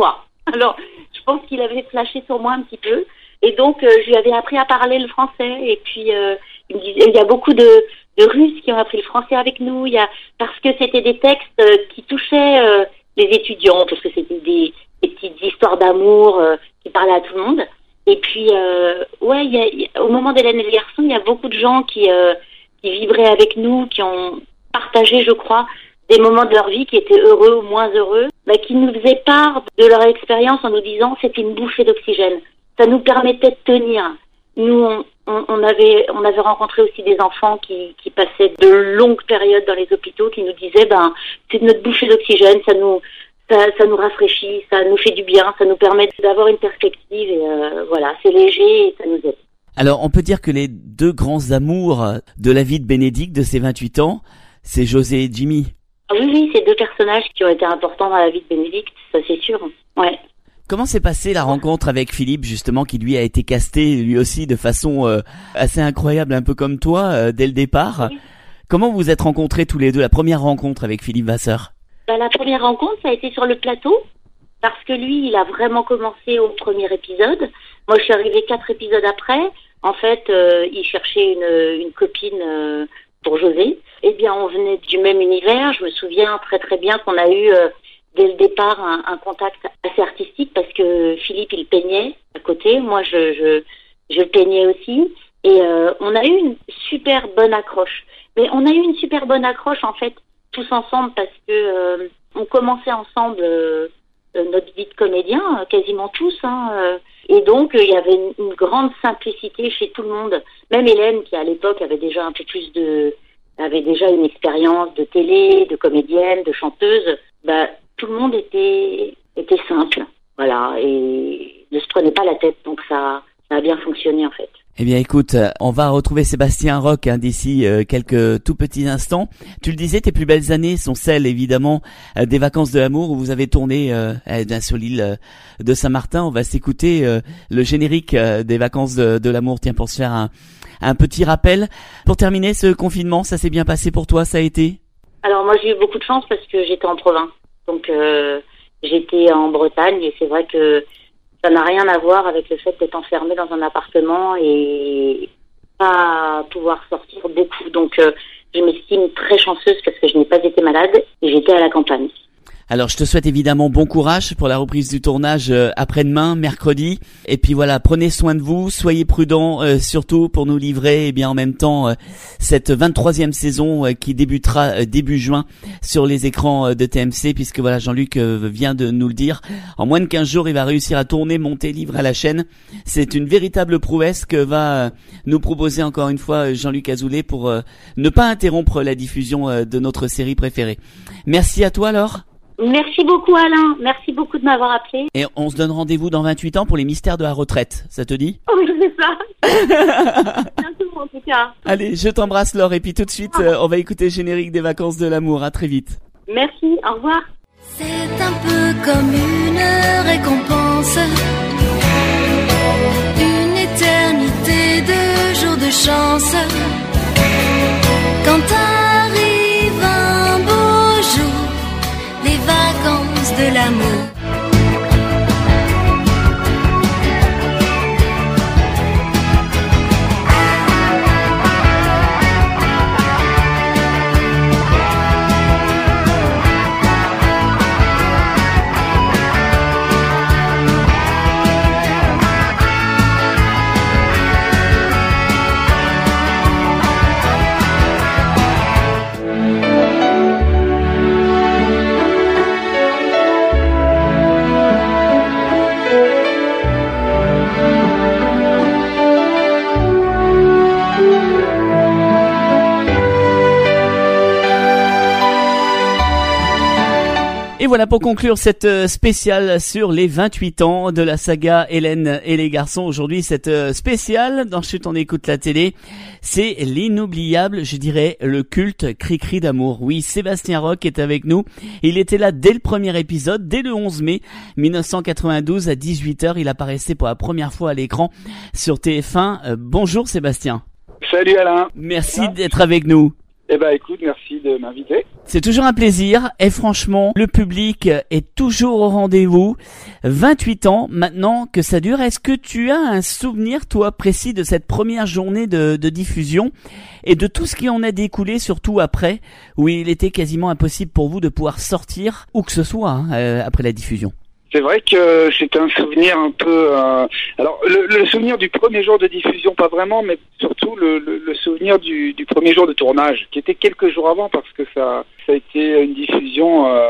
Alors, je pense qu'il avait flashé sur moi un petit peu. Et donc, euh, je lui avais appris à parler le français. Et puis, euh, il me disait, il y a beaucoup de, de Russes qui ont appris le français avec nous. Il y a, parce que c'était des textes euh, qui touchaient euh, les étudiants, parce que c'était des, des petites histoires d'amour euh, qui parlaient à tout le monde. Et puis, euh, ouais, il y a, il y a, au moment d'Hélène et les garçons, il y a beaucoup de gens qui, euh, qui vibraient avec nous, qui ont partagé, je crois, des moments de leur vie qui étaient heureux ou moins heureux, bah, qui nous faisaient part de leur expérience en nous disant c'était une bouffée d'oxygène. Ça nous permettait de tenir. Nous, on, on, on avait, on avait rencontré aussi des enfants qui, qui passaient de longues périodes dans les hôpitaux, qui nous disaient, ben, c'est notre bouffée d'oxygène, ça nous, ça, ça nous rafraîchit, ça nous fait du bien, ça nous permet d'avoir une perspective et euh, voilà, c'est léger et ça nous aide. Alors, on peut dire que les deux grands amours de la vie de Bénédicte, de ses vingt-huit ans, c'est José et Jimmy. Ah oui, oui, c'est deux personnages qui ont été importants dans la vie de Bénédicte, ça c'est sûr. Ouais. Comment s'est passée la rencontre avec Philippe, justement, qui lui a été casté, lui aussi, de façon euh, assez incroyable, un peu comme toi, euh, dès le départ. Oui. Comment vous vous êtes rencontrés tous les deux, la première rencontre avec Philippe Vasseur? Bah, la première rencontre, ça a été sur le plateau, parce que lui, il a vraiment commencé au premier épisode. Moi, je suis arrivée quatre épisodes après. En fait, euh, il cherchait une, une copine euh, pour José. Eh bien, on venait du même univers. Je me souviens très très bien qu'on a eu... Euh, dès le départ un, un contact assez artistique parce que Philippe il peignait à côté, moi je je je peignais aussi et euh, on a eu une super bonne accroche. Mais on a eu une super bonne accroche en fait tous ensemble parce que euh, on commençait ensemble euh, notre vie de comédien, quasiment tous, hein, euh, et donc il y avait une, une grande simplicité chez tout le monde. Même Hélène qui à l'époque avait déjà un peu plus de avait déjà une expérience de télé, de comédienne, de chanteuse, bah tout le monde était était simple, voilà, et ne se prenait pas la tête, donc ça, ça a bien fonctionné en fait. Eh bien écoute, on va retrouver Sébastien Roch hein, d'ici euh, quelques tout petits instants. Tu le disais, tes plus belles années sont celles évidemment euh, des vacances de l'amour où vous avez tourné euh, sur l'île euh, de Saint-Martin. On va s'écouter euh, le générique euh, des vacances de, de l'amour, tiens, pour se faire un, un petit rappel. Pour terminer, ce confinement, ça s'est bien passé pour toi, ça a été? Alors moi j'ai eu beaucoup de chance parce que j'étais en province. Donc euh, j'étais en Bretagne et c'est vrai que ça n'a rien à voir avec le fait d'être enfermé dans un appartement et pas pouvoir sortir beaucoup. Donc euh, je m'estime très chanceuse parce que je n'ai pas été malade et j'étais à la campagne. Alors je te souhaite évidemment bon courage pour la reprise du tournage euh, après-demain, mercredi. Et puis voilà, prenez soin de vous, soyez prudents euh, surtout pour nous livrer et bien en même temps euh, cette vingt-troisième saison euh, qui débutera euh, début juin sur les écrans euh, de T M C, puisque voilà, Jean-Luc euh, vient de nous le dire. En moins de quinze jours, il va réussir à tourner, monter, livrer à la chaîne. C'est une véritable prouesse que va euh, nous proposer encore une fois Jean-Luc Azoulay pour euh, ne pas interrompre la diffusion euh, de notre série préférée. Merci à toi alors. Merci beaucoup Alain, merci beaucoup de m'avoir appelé. Et on se donne rendez-vous dans vingt-huit ans pour les mystères de la retraite, ça te dit? Oui, c'est ça. Bientôt en tout cas. Allez, je t'embrasse Laure et puis tout de suite, euh, on va écouter le générique des vacances de l'amour, à très vite. Merci, au revoir. C'est un peu comme une récompense, une éternité de jours de chance. Quand arrive un beau jour, les vacances de l'amour. Et voilà pour conclure cette spéciale sur les vingt-huit ans de la saga Hélène et les garçons. Aujourd'hui, cette spéciale dans Chut on écoute la télé, c'est l'inoubliable, je dirais, le culte Cri-Cri d'amour. Oui, Sébastien Roch est avec nous. Il était là dès le premier épisode, dès le onze mai mille neuf cent quatre-vingt-douze à dix-huit heures. Il apparaissait pour la première fois à l'écran sur T F un. Euh, bonjour Sébastien. Salut Alain. Merci d'être avec nous. Eh ben écoute, merci de m'inviter. C'est toujours un plaisir et franchement, le public est toujours au rendez-vous. vingt-huit ans maintenant que ça dure. Est-ce que tu as un souvenir, toi, précis de cette première journée de, de diffusion et de tout ce qui en a découlé, surtout après, où il était quasiment impossible pour vous de pouvoir sortir où que ce soit hein, euh, après la diffusion? C'est vrai que c'est un souvenir un peu... Euh... Alors, le, le souvenir du premier jour de diffusion, pas vraiment, mais surtout le, le, le souvenir du, du premier jour de tournage, qui était quelques jours avant, parce que ça, ça a été une diffusion euh,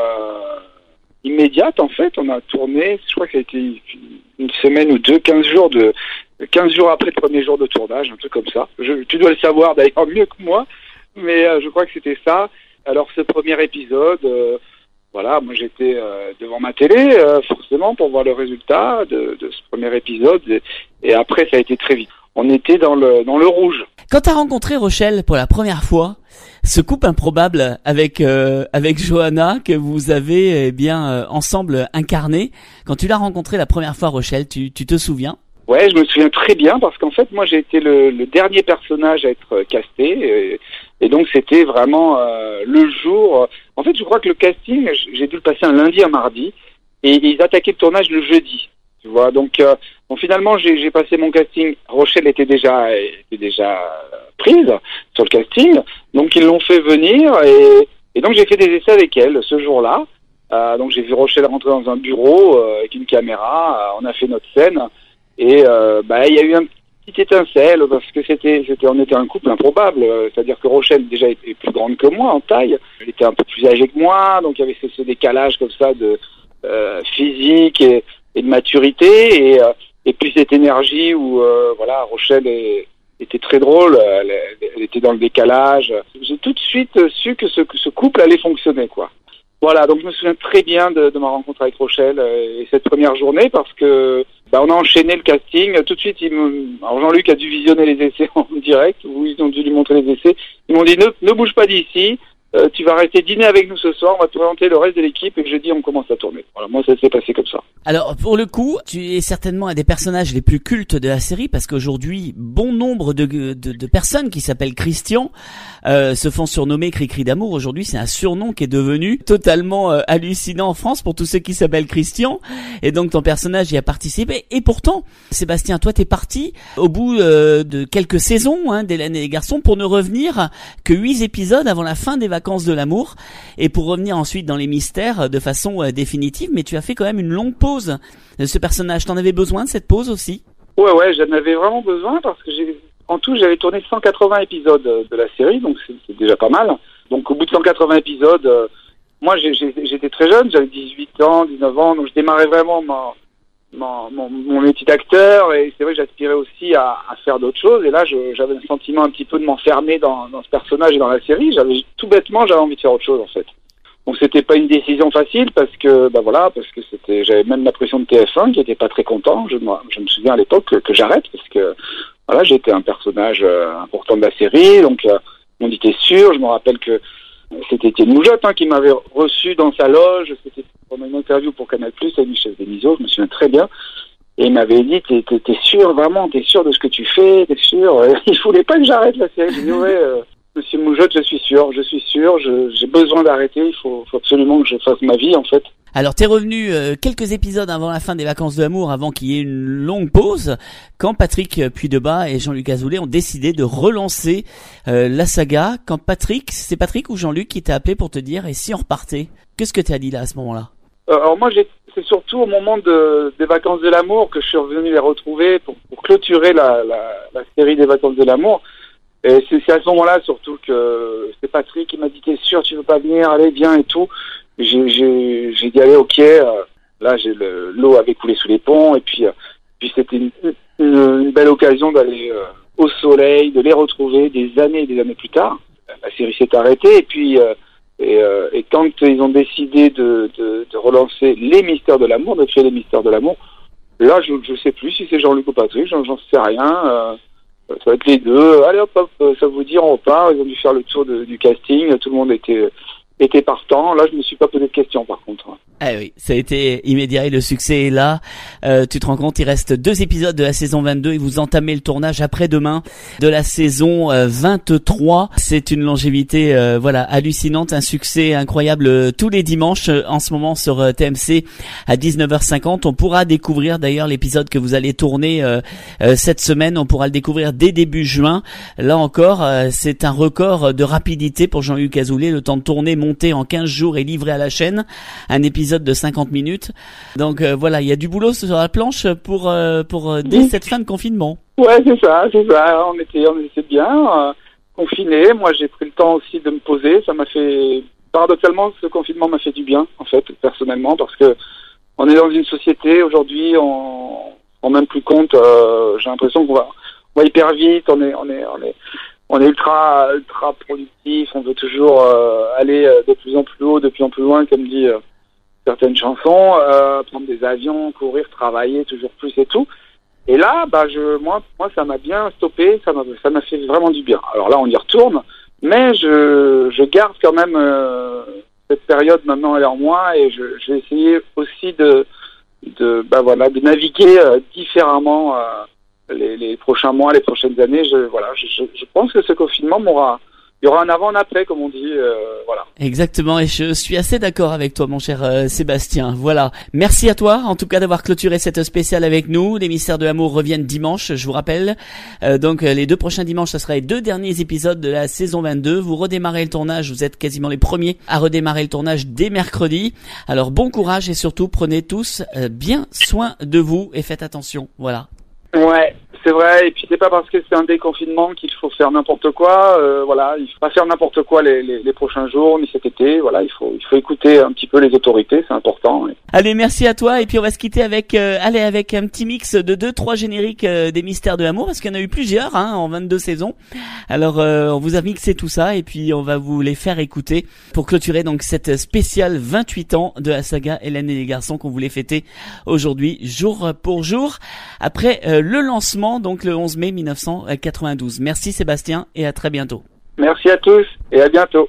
immédiate, en fait. On a tourné, je crois que ça a été une semaine ou deux, quinze jours de... quinze jours après le premier jour de tournage, un truc comme ça. Je, tu dois le savoir d'ailleurs mieux que moi, mais euh, je crois que c'était ça. Alors, ce premier épisode... Euh, Voilà, moi j'étais euh, devant ma télé, euh, forcément, pour voir le résultat de, de ce premier épisode. Et, et après, ça a été très vite. On était dans le dans le rouge. Quand tu as rencontré Rochelle pour la première fois, ce couple improbable avec euh, avec Johanna que vous avez eh bien euh, ensemble incarné, quand tu l'as rencontré la première fois, Rochelle, tu, tu te souviens? Ouais, je me souviens très bien parce qu'en fait, moi, j'ai été le, le dernier personnage à être casté et, et donc c'était vraiment euh, le jour. En fait, je crois que le casting, j'ai dû le passer un lundi, un mardi, et, et ils attaquaient le tournage le jeudi. Tu vois, donc euh, bon, finalement, j'ai, j'ai passé mon casting. Rochelle était déjà était déjà prise sur le casting, donc ils l'ont fait venir et, et donc j'ai fait des essais avec elle ce jour-là. Euh, donc j'ai vu Rochelle rentrer dans un bureau euh, avec une caméra. Euh, on a fait notre scène. Et euh, bah il y a eu un petit étincelle parce que c'était c'était on était un couple improbable, c'est-à-dire que Rochelle déjà était plus grande que moi en taille, elle était un peu plus âgée que moi, donc il y avait ce, ce décalage comme ça de euh, physique et, et de maturité et euh, et puis cette énergie où euh, voilà Rochelle est, était très drôle, elle, elle était dans le décalage. J'ai tout de suite su que ce que ce couple allait fonctionner quoi. Voilà, donc je me souviens très bien de, de ma rencontre avec Rochelle euh, et cette première journée parce que bah, on a enchaîné le casting. Tout de suite, il me... Alors Jean-Luc a dû visionner les essais en direct, ou ils ont dû lui montrer les essais. Ils m'ont dit ne, ne bouge pas d'ici, euh, tu vas rester dîner avec nous ce soir, on va te présenter le reste de l'équipe et jeudi on commence à tourner. Voilà, moi ça s'est passé comme ça. Alors pour le coup, tu es certainement un des personnages les plus cultes de la série parce qu'aujourd'hui, bon nombre de, de, de personnes qui s'appellent Christian euh, se font surnommer Cri-Cri d'amour. Aujourd'hui, c'est un surnom qui est devenu totalement euh, hallucinant en France pour tous ceux qui s'appellent Christian. Et donc ton personnage y a participé. Et pourtant, Sébastien, toi t'es parti au bout euh, de quelques saisons hein, d'Hélène et les garçons pour ne revenir que huit épisodes avant la fin des vacances de l'amour et pour revenir ensuite dans les mystères de façon euh, définitive. Mais tu as fait quand même une longue pause de ce personnage. T'en avais besoin de cette pause aussi? Ouais, ouais, j'en avais vraiment besoin parce que j'ai, en tout, j'avais tourné cent quatre-vingts épisodes de la série, donc c'est, c'est déjà pas mal. Donc au bout de cent quatre-vingts épisodes, euh, moi j'ai, j'ai, j'étais très jeune, j'avais dix-huit ans, dix-neuf ans, donc je démarrais vraiment mon, mon, mon, mon métier d'acteur et c'est vrai que j'aspirais aussi à, à faire d'autres choses. Et là, je, j'avais le sentiment un petit peu de m'enfermer dans, dans ce personnage et dans la série. J'avais tout bêtement, j'avais envie de faire autre chose en fait. Donc c'était pas une décision facile parce que bah voilà parce que c'était j'avais même la pression de T F un qui était pas très content. Je, je me souviens à l'époque que, que j'arrête parce que voilà j'étais un personnage euh, important de la série donc euh, on dit t'es sûr. Je me rappelle que c'était Étienne Moujotte hein, qui m'avait reçu dans sa loge. C'était pendant une interview pour Canal Plus avec Michel Denisot. Je me souviens très bien et il m'avait dit t'es, t'es, t'es sûr vraiment t'es sûr de ce que tu fais t'es sûr. Il voulait pas que j'arrête la série. J'ai dit ouais. Euh, Monsieur Moujotte, je suis sûr, je suis sûr, je, j'ai besoin d'arrêter, il faut, faut absolument que je fasse ma vie en fait. Alors t'es revenu euh, quelques épisodes avant la fin des vacances de l'amour, avant qu'il y ait une longue pause, quand Patrick Puydebas et Jean-Luc Azoulay ont décidé de relancer euh, la saga. Quand Patrick, c'est Patrick ou Jean-Luc qui t'a appelé pour te dire et si on repartait? Qu'est-ce que t'as dit là à ce moment-là? euh, Alors moi j'ai, c'est surtout au moment de, des vacances de l'amour que je suis revenu les retrouver pour, pour clôturer la, la, la série des vacances de l'amour. Et c'est, c'est à ce moment-là surtout que c'est Patrick qui m'a dit t'es sûr tu veux pas venir, allez viens et tout. J'ai, j'ai, j'ai dit allez ok, euh, là j'ai le, l'eau avait coulé sous les ponts et puis, euh, puis c'était une, une, une belle occasion d'aller euh, au soleil, de les retrouver des années et des années plus tard. La série s'est arrêtée et puis euh, et, euh, et quand ils ont décidé de, de, de relancer les mystères de l'amour, de créer les mystères de l'amour, là je je sais plus si c'est Jean-Luc ou Patrick, j'en, j'en sais rien. Euh, Ça va être les deux. Allez hop hop, ça vous dit on repart. Ils ont dû faire le tour de, du casting. Tout le monde était était partant. Là, je me suis pas posé de questions, par contre. Ah oui, ça a été immédiat et le succès est là. Euh, tu te rends compte, il reste deux épisodes de la saison vingt-deux et vous entamez le tournage après-demain de la saison euh, vingt-trois. C'est une longévité euh, voilà hallucinante, un succès incroyable euh, tous les dimanches euh, en ce moment sur euh, T M C à dix-neuf heures cinquante. On pourra découvrir d'ailleurs l'épisode que vous allez tourner euh, euh, cette semaine. On pourra le découvrir dès début juin. Là encore, euh, c'est un record de rapidité pour Jean-Luc Azoulay. Le temps de tourner, monter en quinze jours et livré à la chaîne. Un épisode de cinquante minutes. Donc euh, voilà, il y a du boulot sur la planche pour euh, pour euh, dès cette fin de confinement. Ouais, c'est ça, c'est ça. On était on était bien euh, confinés. Moi, j'ai pris le temps aussi de me poser. Ça m'a fait paradoxalement, ce confinement m'a fait du bien en fait, personnellement, parce que on est dans une société aujourd'hui, on on même plus compte. Euh, j'ai l'impression qu'on va on va hyper vite. On est on est on est on est ultra ultra productif. On veut toujours euh, aller de plus en plus haut, de plus en plus loin, comme dit euh, certaines chansons, euh, prendre des avions, courir, travailler toujours plus et tout. Et là, bah je, moi, moi, ça m'a bien stoppé, ça m'a, ça m'a fait vraiment du bien. Alors là, on y retourne, mais je, je garde quand même euh, cette période maintenant elle est en moi et je, je vais essayer aussi de, de, bah voilà, de naviguer euh, différemment euh, les, les prochains mois, les prochaines années. Je, voilà, je, je, je pense que ce confinement m'aura il y aura un avant, un après, comme on dit, euh, voilà. Exactement, et je suis assez d'accord avec toi, mon cher euh, Sébastien. Voilà. Merci à toi, en tout cas, d'avoir clôturé cette spéciale avec nous. Les Mystères de l'amour reviennent dimanche, je vous rappelle. Euh, donc, euh, les deux prochains dimanches, ça sera les deux derniers épisodes de la saison vingt-deux. Vous redémarrez le tournage, vous êtes quasiment les premiers à redémarrer le tournage dès mercredi. Alors, bon courage et surtout, prenez tous euh, bien soin de vous et faites attention. Voilà. Ouais. C'est vrai, et puis c'est pas parce que c'est un déconfinement qu'il faut faire n'importe quoi. Euh, voilà, il faut pas faire n'importe quoi les, les, les prochains jours ni cet été. Voilà, il faut il faut écouter un petit peu les autorités, c'est important. Ouais. Allez, merci à toi, et puis on va se quitter avec euh, allez avec un petit mix de deux trois génériques euh, des Mystères de l'amour, parce qu'il y en a eu plusieurs hein, en vingt-deux saisons. Alors euh, on vous a mixé tout ça et puis on va vous les faire écouter pour clôturer donc cette spéciale vingt-huit ans de la saga Hélène et les garçons qu'on voulait fêter aujourd'hui jour pour jour après euh, le lancement donc le onze mai mille neuf cent quatre-vingt-douze. Merci Sébastien et à très bientôt. Merci à tous et à bientôt.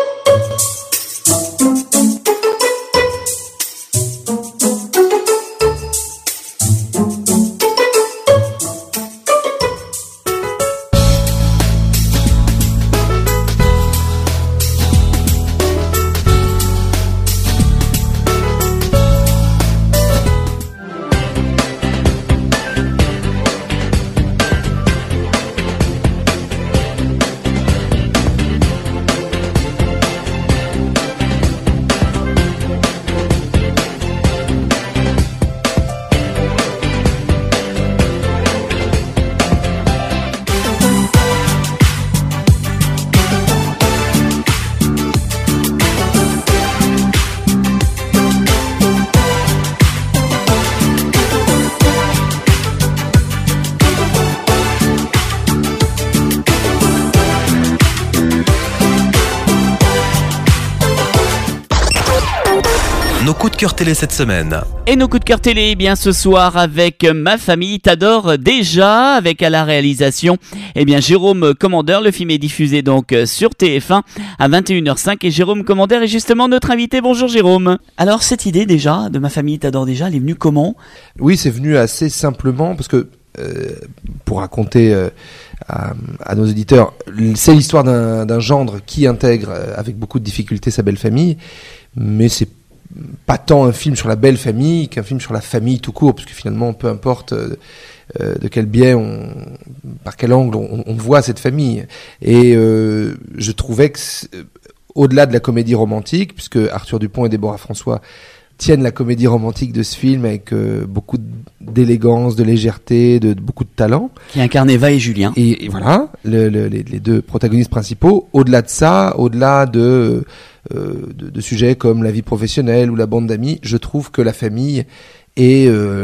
Nos coups de cœur télé cette semaine. Et nos coups de cœur télé, eh bien ce soir avec Ma famille t'adore déjà, avec à la réalisation eh bien Jérôme Commandeur. Le film est diffusé donc sur T F un à vingt et une heures cinq et Jérôme Commandeur est justement notre invité. Bonjour Jérôme. Alors cette idée déjà de Ma famille t'adore déjà, elle est venue comment ? Oui, c'est venu assez simplement parce que euh, pour raconter euh, à, à nos auditeurs, c'est l'histoire d'un, d'un gendre qui intègre euh, avec beaucoup de difficultés sa belle famille, mais c'est pas tant un film sur la belle famille qu'un film sur la famille tout court, parce que finalement, peu importe euh, euh, de quel biais, on, par quel angle on, on voit cette famille. Et euh, je trouvais que, au-delà de la comédie romantique, puisque Arthur Dupont et Déborah François tiennent la comédie romantique de ce film avec euh, beaucoup d'élégance, de légèreté, de, de beaucoup de talent. Qui incarne Eva et Julien. Et, et voilà, le, le, les, les deux protagonistes principaux. Au-delà de ça, au-delà de... Euh, de, de sujets comme la vie professionnelle ou la bande d'amis, je trouve que la famille est euh,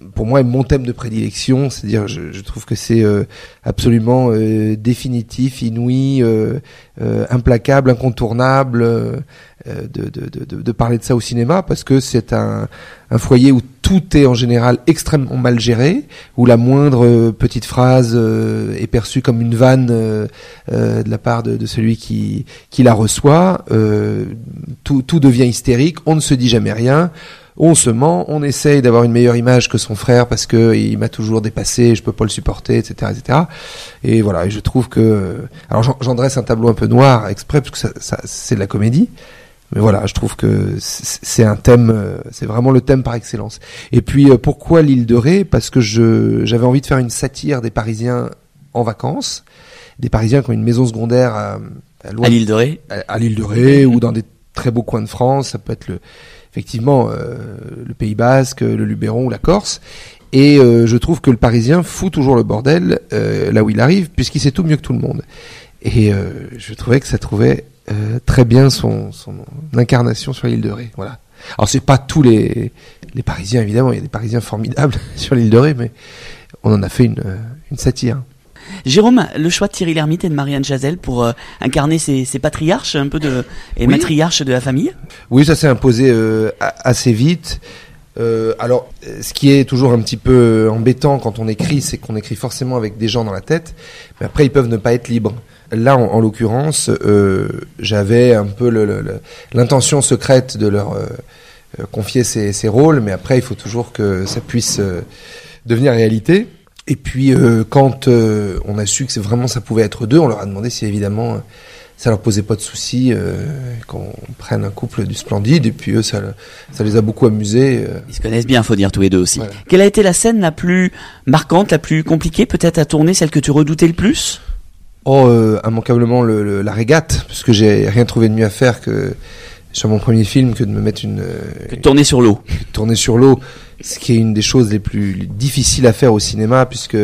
pour moi, est mon thème de prédilection. C'est-à-dire, je, je trouve que c'est euh, absolument euh, définitif, inouï, euh, euh, implacable, incontournable euh, de, de, de, de parler de ça au cinéma, parce que c'est un, un foyer où tout est en général extrêmement mal géré, où la moindre euh, petite phrase euh, est perçue comme une vanne euh, euh, de la part de, de celui qui, qui la reçoit. Euh, tout, tout devient hystérique, on ne se dit jamais rien. On se ment, on essaye d'avoir une meilleure image que son frère parce que il m'a toujours dépassé, je peux pas le supporter, et cetera, et cetera. Et voilà, et je trouve que, alors j'en, j'en dresse un tableau un peu noir exprès parce que ça, ça, c'est de la comédie, mais voilà, je trouve que c'est un thème, c'est vraiment le thème par excellence. Et puis pourquoi l'île de Ré ? Parce que je, j'avais envie de faire une satire des Parisiens en vacances, des Parisiens qui ont une maison secondaire à, à, loin, à l'île de Ré, à, à l'île de Ré ou dans des très beaux coins de France, ça peut être le effectivement euh, le Pays Basque, le Luberon ou la Corse. Et euh, je trouve que le Parisien fout toujours le bordel euh, là où il arrive, puisqu'il sait tout mieux que tout le monde. Et euh, je trouvais que ça trouvait euh, très bien son, son incarnation sur l'île de Ré. Voilà. Alors c'est pas tous les, les Parisiens, évidemment, il y a des Parisiens formidables sur l'île de Ré, mais on en a fait une, une satire. Jérôme, le choix de Thierry Lhermitte et de Marianne Chazelle pour euh, incarner ces, ces patriarches un peu de et oui. matriarches de la famille. Oui, ça s'est imposé euh, assez vite. Euh, alors, ce qui est toujours un petit peu embêtant quand on écrit, c'est qu'on écrit forcément avec des gens dans la tête, mais après ils peuvent ne pas être libres. Là, en, en l'occurrence, euh, j'avais un peu le, le, le, l'intention secrète de leur euh, confier ces, ces rôles, mais après il faut toujours que ça puisse euh, devenir réalité. Et puis euh, quand euh, on a su que c'est vraiment ça pouvait être deux, on leur a demandé si évidemment euh, ça leur posait pas de soucis euh, qu'on prenne un couple du Splendide. Et puis eux, ça, ça les a beaucoup amusés. Euh. Ils se connaissent bien, faut dire tous les deux aussi. Voilà. Quelle a été la scène la plus marquante, la plus compliquée, peut-être à tourner, celle que tu redoutais le plus ? Oh, euh, immanquablement le, le, la régate, parce que j'ai rien trouvé de mieux à faire que sur mon premier film que de me mettre une... Que de tourner sur l'eau. Que de tourner sur l'eau, ce qui est une des choses les plus difficiles à faire au cinéma, puisque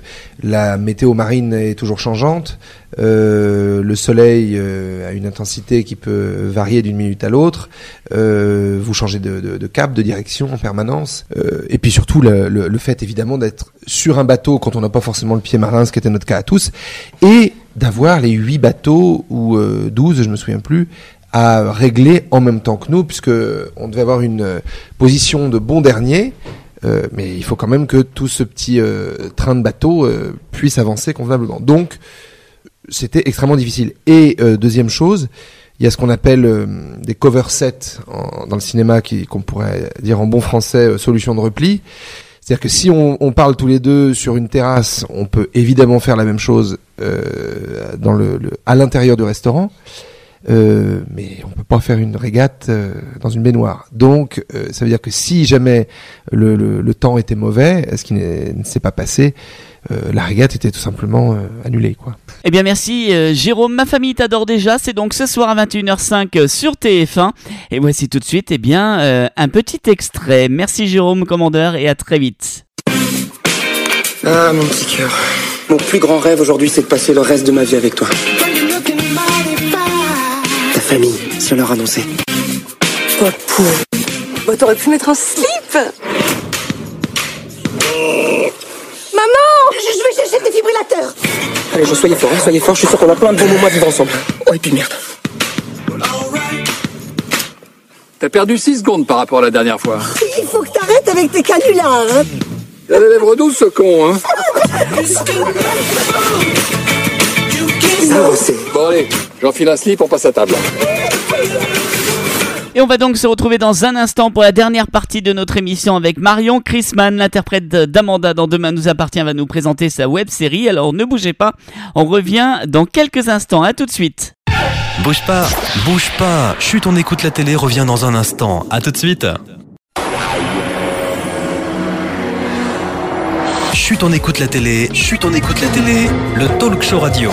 la météo marine est toujours changeante, euh, le soleil euh, a une intensité qui peut varier d'une minute à l'autre, euh, vous changez de, de, de cap, de direction en permanence, euh, et puis surtout le, le, le fait évidemment d'être sur un bateau quand on n'a pas forcément le pied marin, ce qui était notre cas à tous, et d'avoir les huit bateaux, ou euh, douze, je me souviens plus, à régler en même temps que nous, puisque on devait avoir une euh, position de bon dernier, euh, mais il faut quand même que tout ce petit euh, train de bateau euh, puisse avancer convenablement. Donc, c'était extrêmement difficile. Et euh, deuxième chose, il y a ce qu'on appelle euh, des cover sets en, dans le cinéma, qui, qu'on pourrait dire en bon français euh, solution de repli. C'est-à-dire que si on, on parle tous les deux sur une terrasse, on peut évidemment faire la même chose euh, dans le, le, à l'intérieur du restaurant. Euh, mais on peut pas faire une régate euh, dans une baignoire. Donc, euh, ça veut dire que si jamais le, le, le temps était mauvais, ce qui ne s'est pas passé, euh, la régate était tout simplement euh, annulée, quoi. Eh bien, merci euh, Jérôme. Ma famille t'adore déjà. C'est donc ce soir à vingt et une heures cinq sur T F un. Et voici tout de suite, eh bien, euh, un petit extrait. Merci Jérôme, commandeur, et à très vite. Ah, mon petit cœur. Mon plus grand rêve aujourd'hui, c'est de passer le reste de ma vie avec toi. Famille, si on leur annonçait. Oh, pauvre. Bah, t'aurais pu mettre un slip. Maman, je vais chercher le défibrillateur. Allez, je soyez fort, hein, soyez fort. Je suis sûr qu'on a plein de bons moments à vivre ensemble. Oh, et puis merde. T'as perdu six secondes par rapport à la dernière fois. Il faut que t'arrêtes avec tes canulars, hein. Il a les lèvres douces, ce con, hein. Bon allez, j'enfile un slip, on passe à table. Et on va donc se retrouver dans un instant pour la dernière partie de notre émission avec Marion Chrisman, l'interprète d'Amanda dans Demain nous appartient, va nous présenter sa web-série. Alors ne bougez pas, on revient dans quelques instants, à tout de suite. Bouge pas, bouge pas, chut, on écoute la télé, revient dans un instant, à tout de suite. Chut, on écoute la télé, chut, on écoute la télé, le talk show radio.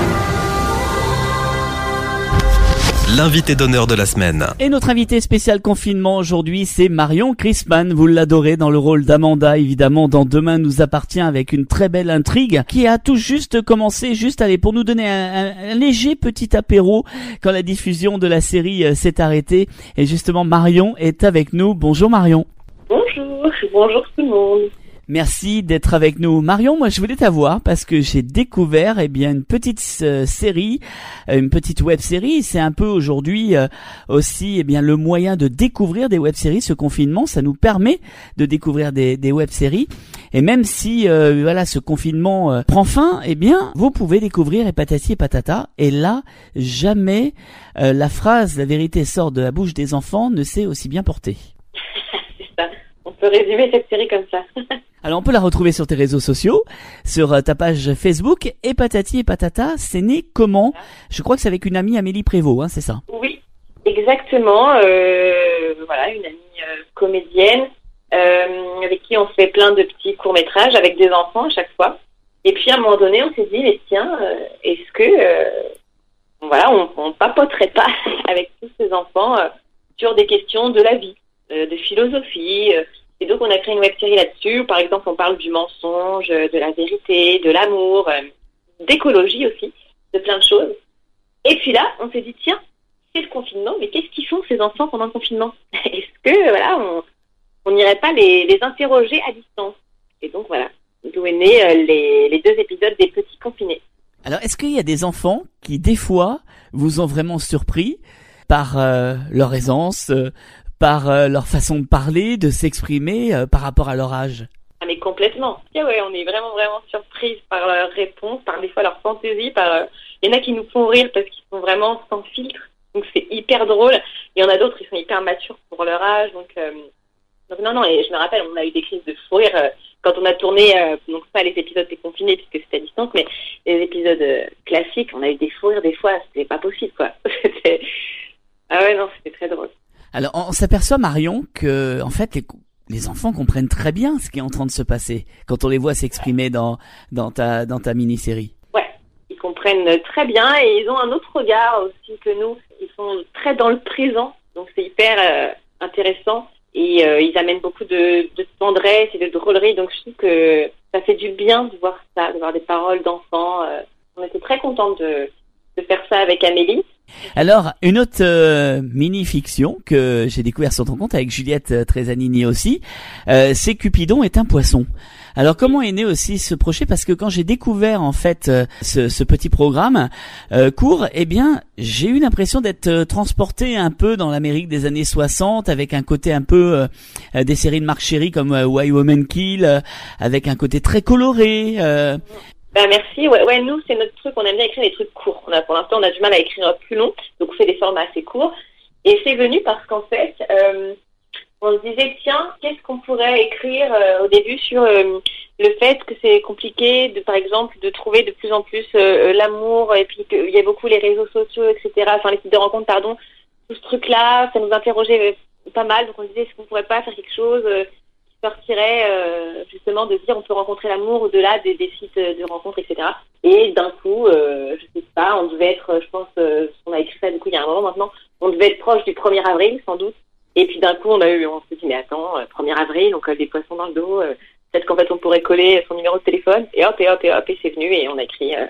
L'invité d'honneur de la semaine. Et notre invité spécial confinement aujourd'hui, c'est Marion Chrisman. Vous l'adorez dans le rôle d'Amanda, évidemment, dans Demain nous appartient, avec une très belle intrigue qui a tout juste commencé, juste allez, pour nous donner un, un, un léger petit apéro quand la diffusion de la série euh, s'est arrêtée. Et justement, Marion est avec nous. Bonjour Marion. Bonjour, bonjour tout le monde. Merci d'être avec nous. Marion, moi je voulais t'avoir parce que j'ai découvert eh bien une petite euh, série, euh, une petite web-série. C'est un peu aujourd'hui euh, aussi eh bien le moyen de découvrir des web-séries. Ce confinement, ça nous permet de découvrir des, des web-séries. Et même si euh, voilà ce confinement euh, prend fin, eh bien vous pouvez découvrir et patati et patata. Et là, jamais euh, la phrase « la vérité sort de la bouche des enfants » ne s'est aussi bien portée. C'est ça. On peut résumer cette série comme ça. Alors on peut la retrouver sur tes réseaux sociaux, sur ta page Facebook. Et Patati et Patata, c'est né comment? Je crois que c'est avec une amie, Amélie Prévost, hein, c'est ça? Oui, exactement. Euh, voilà, une amie euh, comédienne euh, avec qui on fait plein de petits courts-métrages avec des enfants à chaque fois. Et puis à un moment donné, on s'est dit, mais tiens, euh, est-ce que euh, voilà, on, on papoterait pas avec tous ces enfants euh, sur des questions de la vie, euh, de philosophie euh, Et donc, on a créé une web-série là-dessus, où, par exemple, on parle du mensonge, de la vérité, de l'amour, euh, d'écologie aussi, de plein de choses. Et puis là, on s'est dit, tiens, c'est le confinement, mais qu'est-ce qu'ils font ces enfants pendant le confinement? Est-ce que, voilà, on n'irait pas les, les interroger à distance? Et donc, voilà, d'où est né euh, les, les deux épisodes des Petits Confinés. Alors, est-ce qu'il y a des enfants qui, des fois, vous ont vraiment surpris par euh, leur aisance, euh, par euh, leur façon de parler, de s'exprimer euh, par rapport à leur âge? Ah mais complètement. Yeah, ouais, on est vraiment vraiment surprise par leurs réponses, par des fois leur fantaisie, par euh... il y en a qui nous font rire parce qu'ils sont vraiment sans filtre, donc c'est hyper drôle. Il y en a d'autres qui sont hyper matures pour leur âge, donc euh... donc non non. Et je me rappelle, on a eu des crises de fou rire euh, quand on a tourné euh, donc pas les épisodes des confinés puisque c'était à distance, mais les épisodes euh, classiques, on a eu des fous rires des fois, c'était pas possible quoi. C'était... ah ouais non, c'était très drôle. Alors, on s'aperçoit, Marion, que, en fait, les, les enfants comprennent très bien ce qui est en train de se passer quand on les voit s'exprimer dans, dans ta, dans ta mini-série. Ouais, ils comprennent très bien et ils ont un autre regard aussi que nous. Ils sont très dans le présent, donc c'est hyper euh, intéressant et euh, ils amènent beaucoup de, de tendresse et de drôlerie, donc je trouve que ça fait du bien de voir ça, de voir des paroles d'enfants. Euh, on était très contents de, de faire ça avec Amélie. Alors, une autre euh, mini-fiction que j'ai découvert sur ton compte avec Juliette euh, Trezanini aussi, euh, c'est Cupidon est un poisson. Alors, comment est né aussi ce projet? Parce que quand j'ai découvert en fait euh, ce, ce petit programme euh, court, eh bien, j'ai eu l'impression d'être euh, transporté un peu dans l'Amérique des années soixante, avec un côté un peu euh, des séries de Marc Cherry comme euh, Why Women Kill, euh, avec un côté très coloré. Euh, Ben merci. Ouais, ouais, nous c'est notre truc. On aime bien écrire des trucs courts. On a, pour l'instant, on a du mal à écrire plus long, donc on fait des formats assez courts. Et c'est venu parce qu'en fait, euh, on se disait tiens, qu'est-ce qu'on pourrait écrire euh, au début sur euh, le fait que c'est compliqué, de par exemple, de trouver de plus en plus euh, l'amour et puis qu'il y a beaucoup les réseaux sociaux, et cetera. Enfin les sites de rencontres, pardon. Tout ce truc-là, ça nous interrogeait pas mal. Donc on se disait est-ce qu'on pourrait pas faire quelque chose euh, sortirait euh, justement de dire on peut rencontrer l'amour au-delà des, des sites de rencontres, et cetera. Et d'un coup, euh, je sais pas, on devait être, je pense, euh, on a écrit ça du coup il y a un moment maintenant, on devait être proche du premier avril sans doute. Et puis d'un coup, on a eu, on s'est dit mais attends, euh, premier avril, donc euh, des poissons dans le dos, euh, peut-être qu'en fait on pourrait coller son numéro de téléphone. Et hop, et hop, et hop, et c'est venu et on a écrit euh,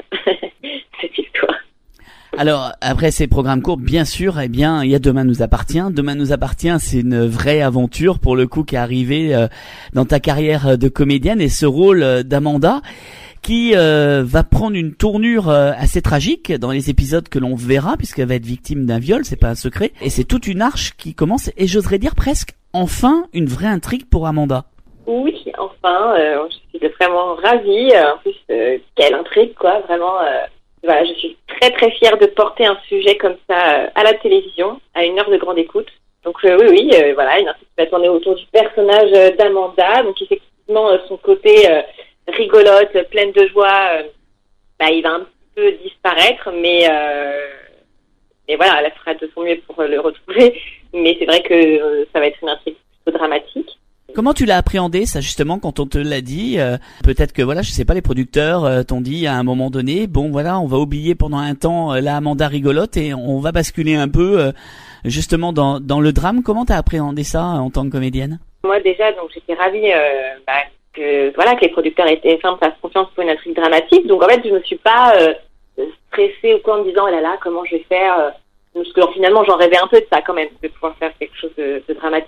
cette histoire. Alors, après ces programmes courts, bien sûr, eh bien, il y a Demain nous appartient. Demain nous appartient, c'est une vraie aventure, pour le coup, qui est arrivée euh, dans ta carrière de comédienne, et ce rôle euh, d'Amanda, qui euh, va prendre une tournure euh, assez tragique dans les épisodes que l'on verra, puisqu'elle va être victime d'un viol, c'est pas un secret. Et c'est toute une arche qui commence, et j'oserais dire presque, enfin, une vraie intrigue pour Amanda. Oui, enfin, euh, je suis vraiment ravie. En plus, euh, quelle intrigue, quoi, vraiment... Euh... Voilà, je suis très très fière de porter un sujet comme ça euh, à la télévision, à une heure de grande écoute. Donc euh, oui, oui, euh, voilà, une intrigue qui va tourner autour du personnage euh, d'Amanda. Donc effectivement, euh, son côté euh, rigolote, pleine de joie, euh, bah, il va un petit peu disparaître, mais euh, mais voilà, elle fera de son mieux pour euh, le retrouver. Mais c'est vrai que euh, ça va être une intrigue plutôt dramatique. Comment tu l'as appréhendé ça justement quand on te l'a dit? euh, Peut-être que voilà, je sais pas, les producteurs euh, t'ont dit à un moment donné, bon voilà, on va oublier pendant un temps euh, la Amanda rigolote et on va basculer un peu euh, justement dans dans le drame. Comment t'as appréhendé ça euh, en tant que comédienne? Moi déjà, donc j'étais ravie euh, bah, que voilà que les producteurs étaient fermes, fassent confiance pour une intrigue dramatique. Donc en fait, je me suis pas euh, stressée ou quoi en me disant oh là là, comment je vais faire euh, parce que alors, finalement j'en rêvais un peu de ça quand même, de pouvoir faire quelque chose de, de dramatique.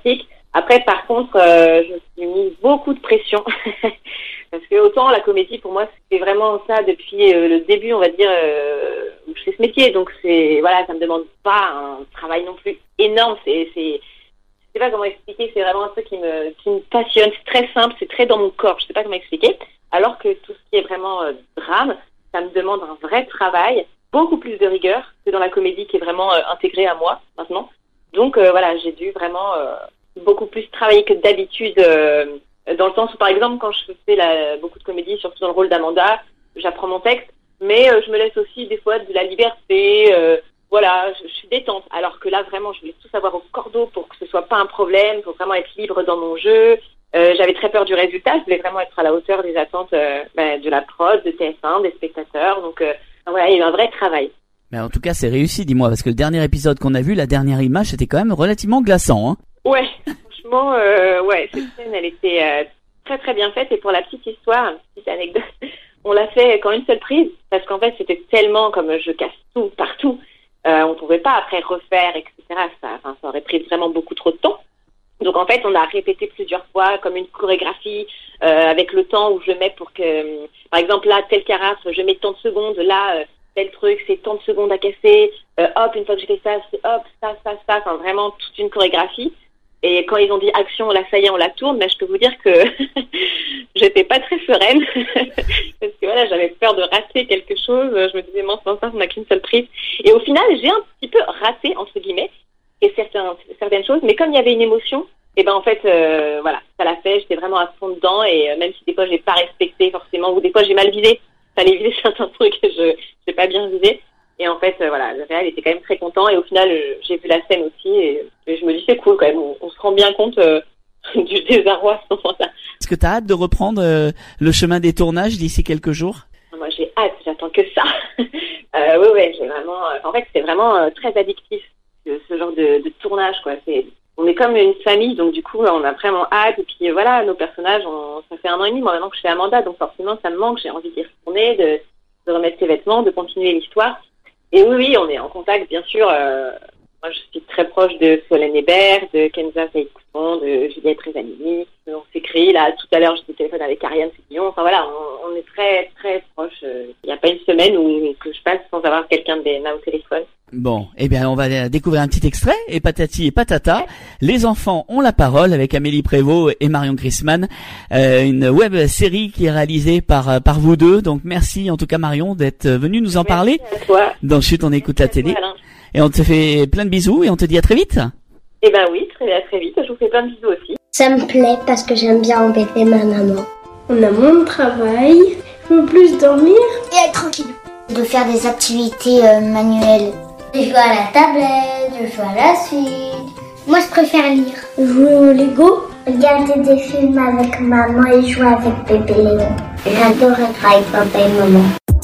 Après, par contre, euh, je me suis mis beaucoup de pression. Parce que autant la comédie, pour moi, c'était vraiment ça depuis euh, le début, on va dire, euh, où je fais ce métier. Donc, c'est, voilà, ça me demande pas un travail non plus énorme. C'est, c'est, je sais pas comment expliquer, c'est vraiment un truc qui me, qui me passionne. C'est très simple, c'est très dans mon corps. Je sais pas comment expliquer. Alors que tout ce qui est vraiment euh, drame, ça me demande un vrai travail, beaucoup plus de rigueur que dans la comédie qui est vraiment euh, intégrée à moi maintenant. Donc, euh, voilà, j'ai dû vraiment euh, beaucoup plus travailler que d'habitude. Euh, Dans le sens où, par exemple, quand je fais la, beaucoup de comédie, surtout dans le rôle d'Amanda, j'apprends mon texte, mais euh, je me laisse aussi des fois de la liberté, euh, voilà, je, je suis détente. Alors que là, vraiment, je voulais tout savoir au cordeau pour que ce soit pas un problème, pour vraiment être libre dans mon jeu. Euh, j'avais très peur du résultat, je voulais vraiment être à la hauteur des attentes euh, ben, de la prod, de T F un, des spectateurs. Donc euh, voilà, il y a eu un vrai travail. Mais en tout cas, c'est réussi, dis-moi, parce que le dernier épisode qu'on a vu, la dernière image, c'était quand même relativement glaçant, hein. Ouais. Franchement, euh, ouais, cette scène, elle était euh, très très bien faite. Et pour la petite histoire, une petite anecdote, on l'a fait qu'en une seule prise, parce qu'en fait, c'était tellement comme je casse tout partout, euh, on pouvait pas après refaire, et cetera. Ça, enfin, ça aurait pris vraiment beaucoup trop de temps. Donc en fait, on a répété plusieurs fois comme une chorégraphie euh, avec le temps où je mets pour que, euh, par exemple là, telle carafe, je mets tant de secondes, là. Euh, tel truc, c'est tant de secondes à casser. Euh, hop, une fois que j'ai fait ça, c'est hop, ça, ça, ça. Enfin, vraiment toute une chorégraphie. Et quand ils ont dit action, là, ça y est, on la tourne, mais je peux vous dire que j'étais pas très sereine. Parce que voilà, j'avais peur de rater quelque chose. Je me disais, mince, mince, on n'a qu'une seule prise. Et au final, j'ai un petit peu raté, entre guillemets, et certains, certaines choses. Mais comme il y avait une émotion, et ben, en fait, euh, voilà, ça l'a fait. J'étais vraiment à fond dedans. Et euh, même si des fois, j'ai pas respecté forcément, ou des fois, j'ai mal visé. Fallait viser certains trucs que je, j'ai pas bien visé. Et en fait, euh, voilà, le réal était quand même très content. Et au final, euh, j'ai vu la scène aussi. Et, et je me dis, c'est cool quand même. On, on se rend bien compte euh, du désarroi à ce moment-là. Est-ce que t'as hâte de reprendre euh, le chemin des tournages d'ici quelques jours? Moi, j'ai hâte. J'attends que ça. euh, oui, oui, j'ai vraiment... Euh, en fait, c'est vraiment euh, très addictif, ce, ce genre de, de tournage, quoi. C'est, on est comme une famille. Donc, du coup, on a vraiment hâte. Et puis, voilà, nos personnages, on, ça fait un an et demi, moi, maintenant que je fais Amanda. Donc, forcément, ça me manque. J'ai envie d'y retourner, de, de remettre ses vêtements, de continuer l'histoire. Et oui, oui, on est en contact, bien sûr. Euh, moi, je suis très proche de Solène Hébert, de Kenza Saïd-Cousson, de Juliette Rezanini. On s'écrit, là, tout à l'heure, j'étais au téléphone avec Ariane Séguillon. Enfin, voilà, on, on est très, très proches. Il n'y a pas une semaine où que je passe sans avoir quelqu'un de Benna au téléphone. Bon, eh bien, on va découvrir un petit extrait. Et patati et patata, les enfants ont la parole avec Amélie Prévost et Marion Chrisman. Euh, une web série qui est réalisée par par vous deux. Donc, merci en tout cas, Marion, d'être venue nous en merci parler. À toi. Dans Chut, on écoute la télé. Toi, et on te fait plein de bisous et on te dit à très vite. Eh ben oui, très, à très vite. Je vous fais plein de bisous aussi. Ça me plaît parce que j'aime bien embêter ma maman. On a moins de travail, je veux plus dormir et être tranquille. De faire des activités euh, manuelles. De jouer à la tablette, de jouer à la suite. Moi, je préfère lire. Jouer au Lego. Regarder des films avec maman et jouer avec bébé Léon. J'adore être avec papa et maman.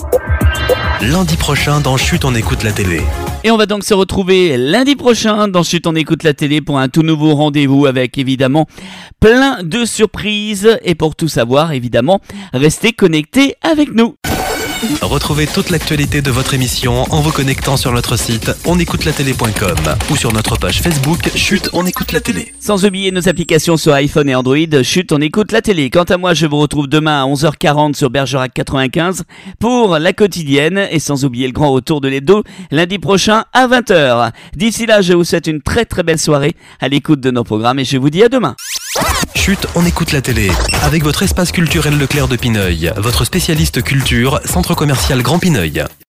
Lundi prochain dans Chut, on écoute la télé. Et on va donc se retrouver lundi prochain dans Chut, on écoute la télé pour un tout nouveau rendez-vous avec évidemment plein de surprises. Et pour tout savoir, évidemment, restez connectés avec nous. Retrouvez toute l'actualité de votre émission en vous connectant sur notre site on écoute la télé point com ou sur notre page Facebook Chut, on écoute la télé. Sans oublier nos applications sur iPhone et Android, Chut, on écoute la télé. Quant à moi, je vous retrouve demain à onze heures quarante sur Bergerac quatre-vingt-quinze pour la quotidienne et sans oublier le grand retour de l'hebdo lundi prochain à vingt heures. D'ici là, je vous souhaite une très très belle soirée à l'écoute de nos programmes et je vous dis à demain. Chut, on écoute la télé avec votre espace culturel Leclerc de Pineuil, votre spécialiste culture, centre commercial Grand Pineuil.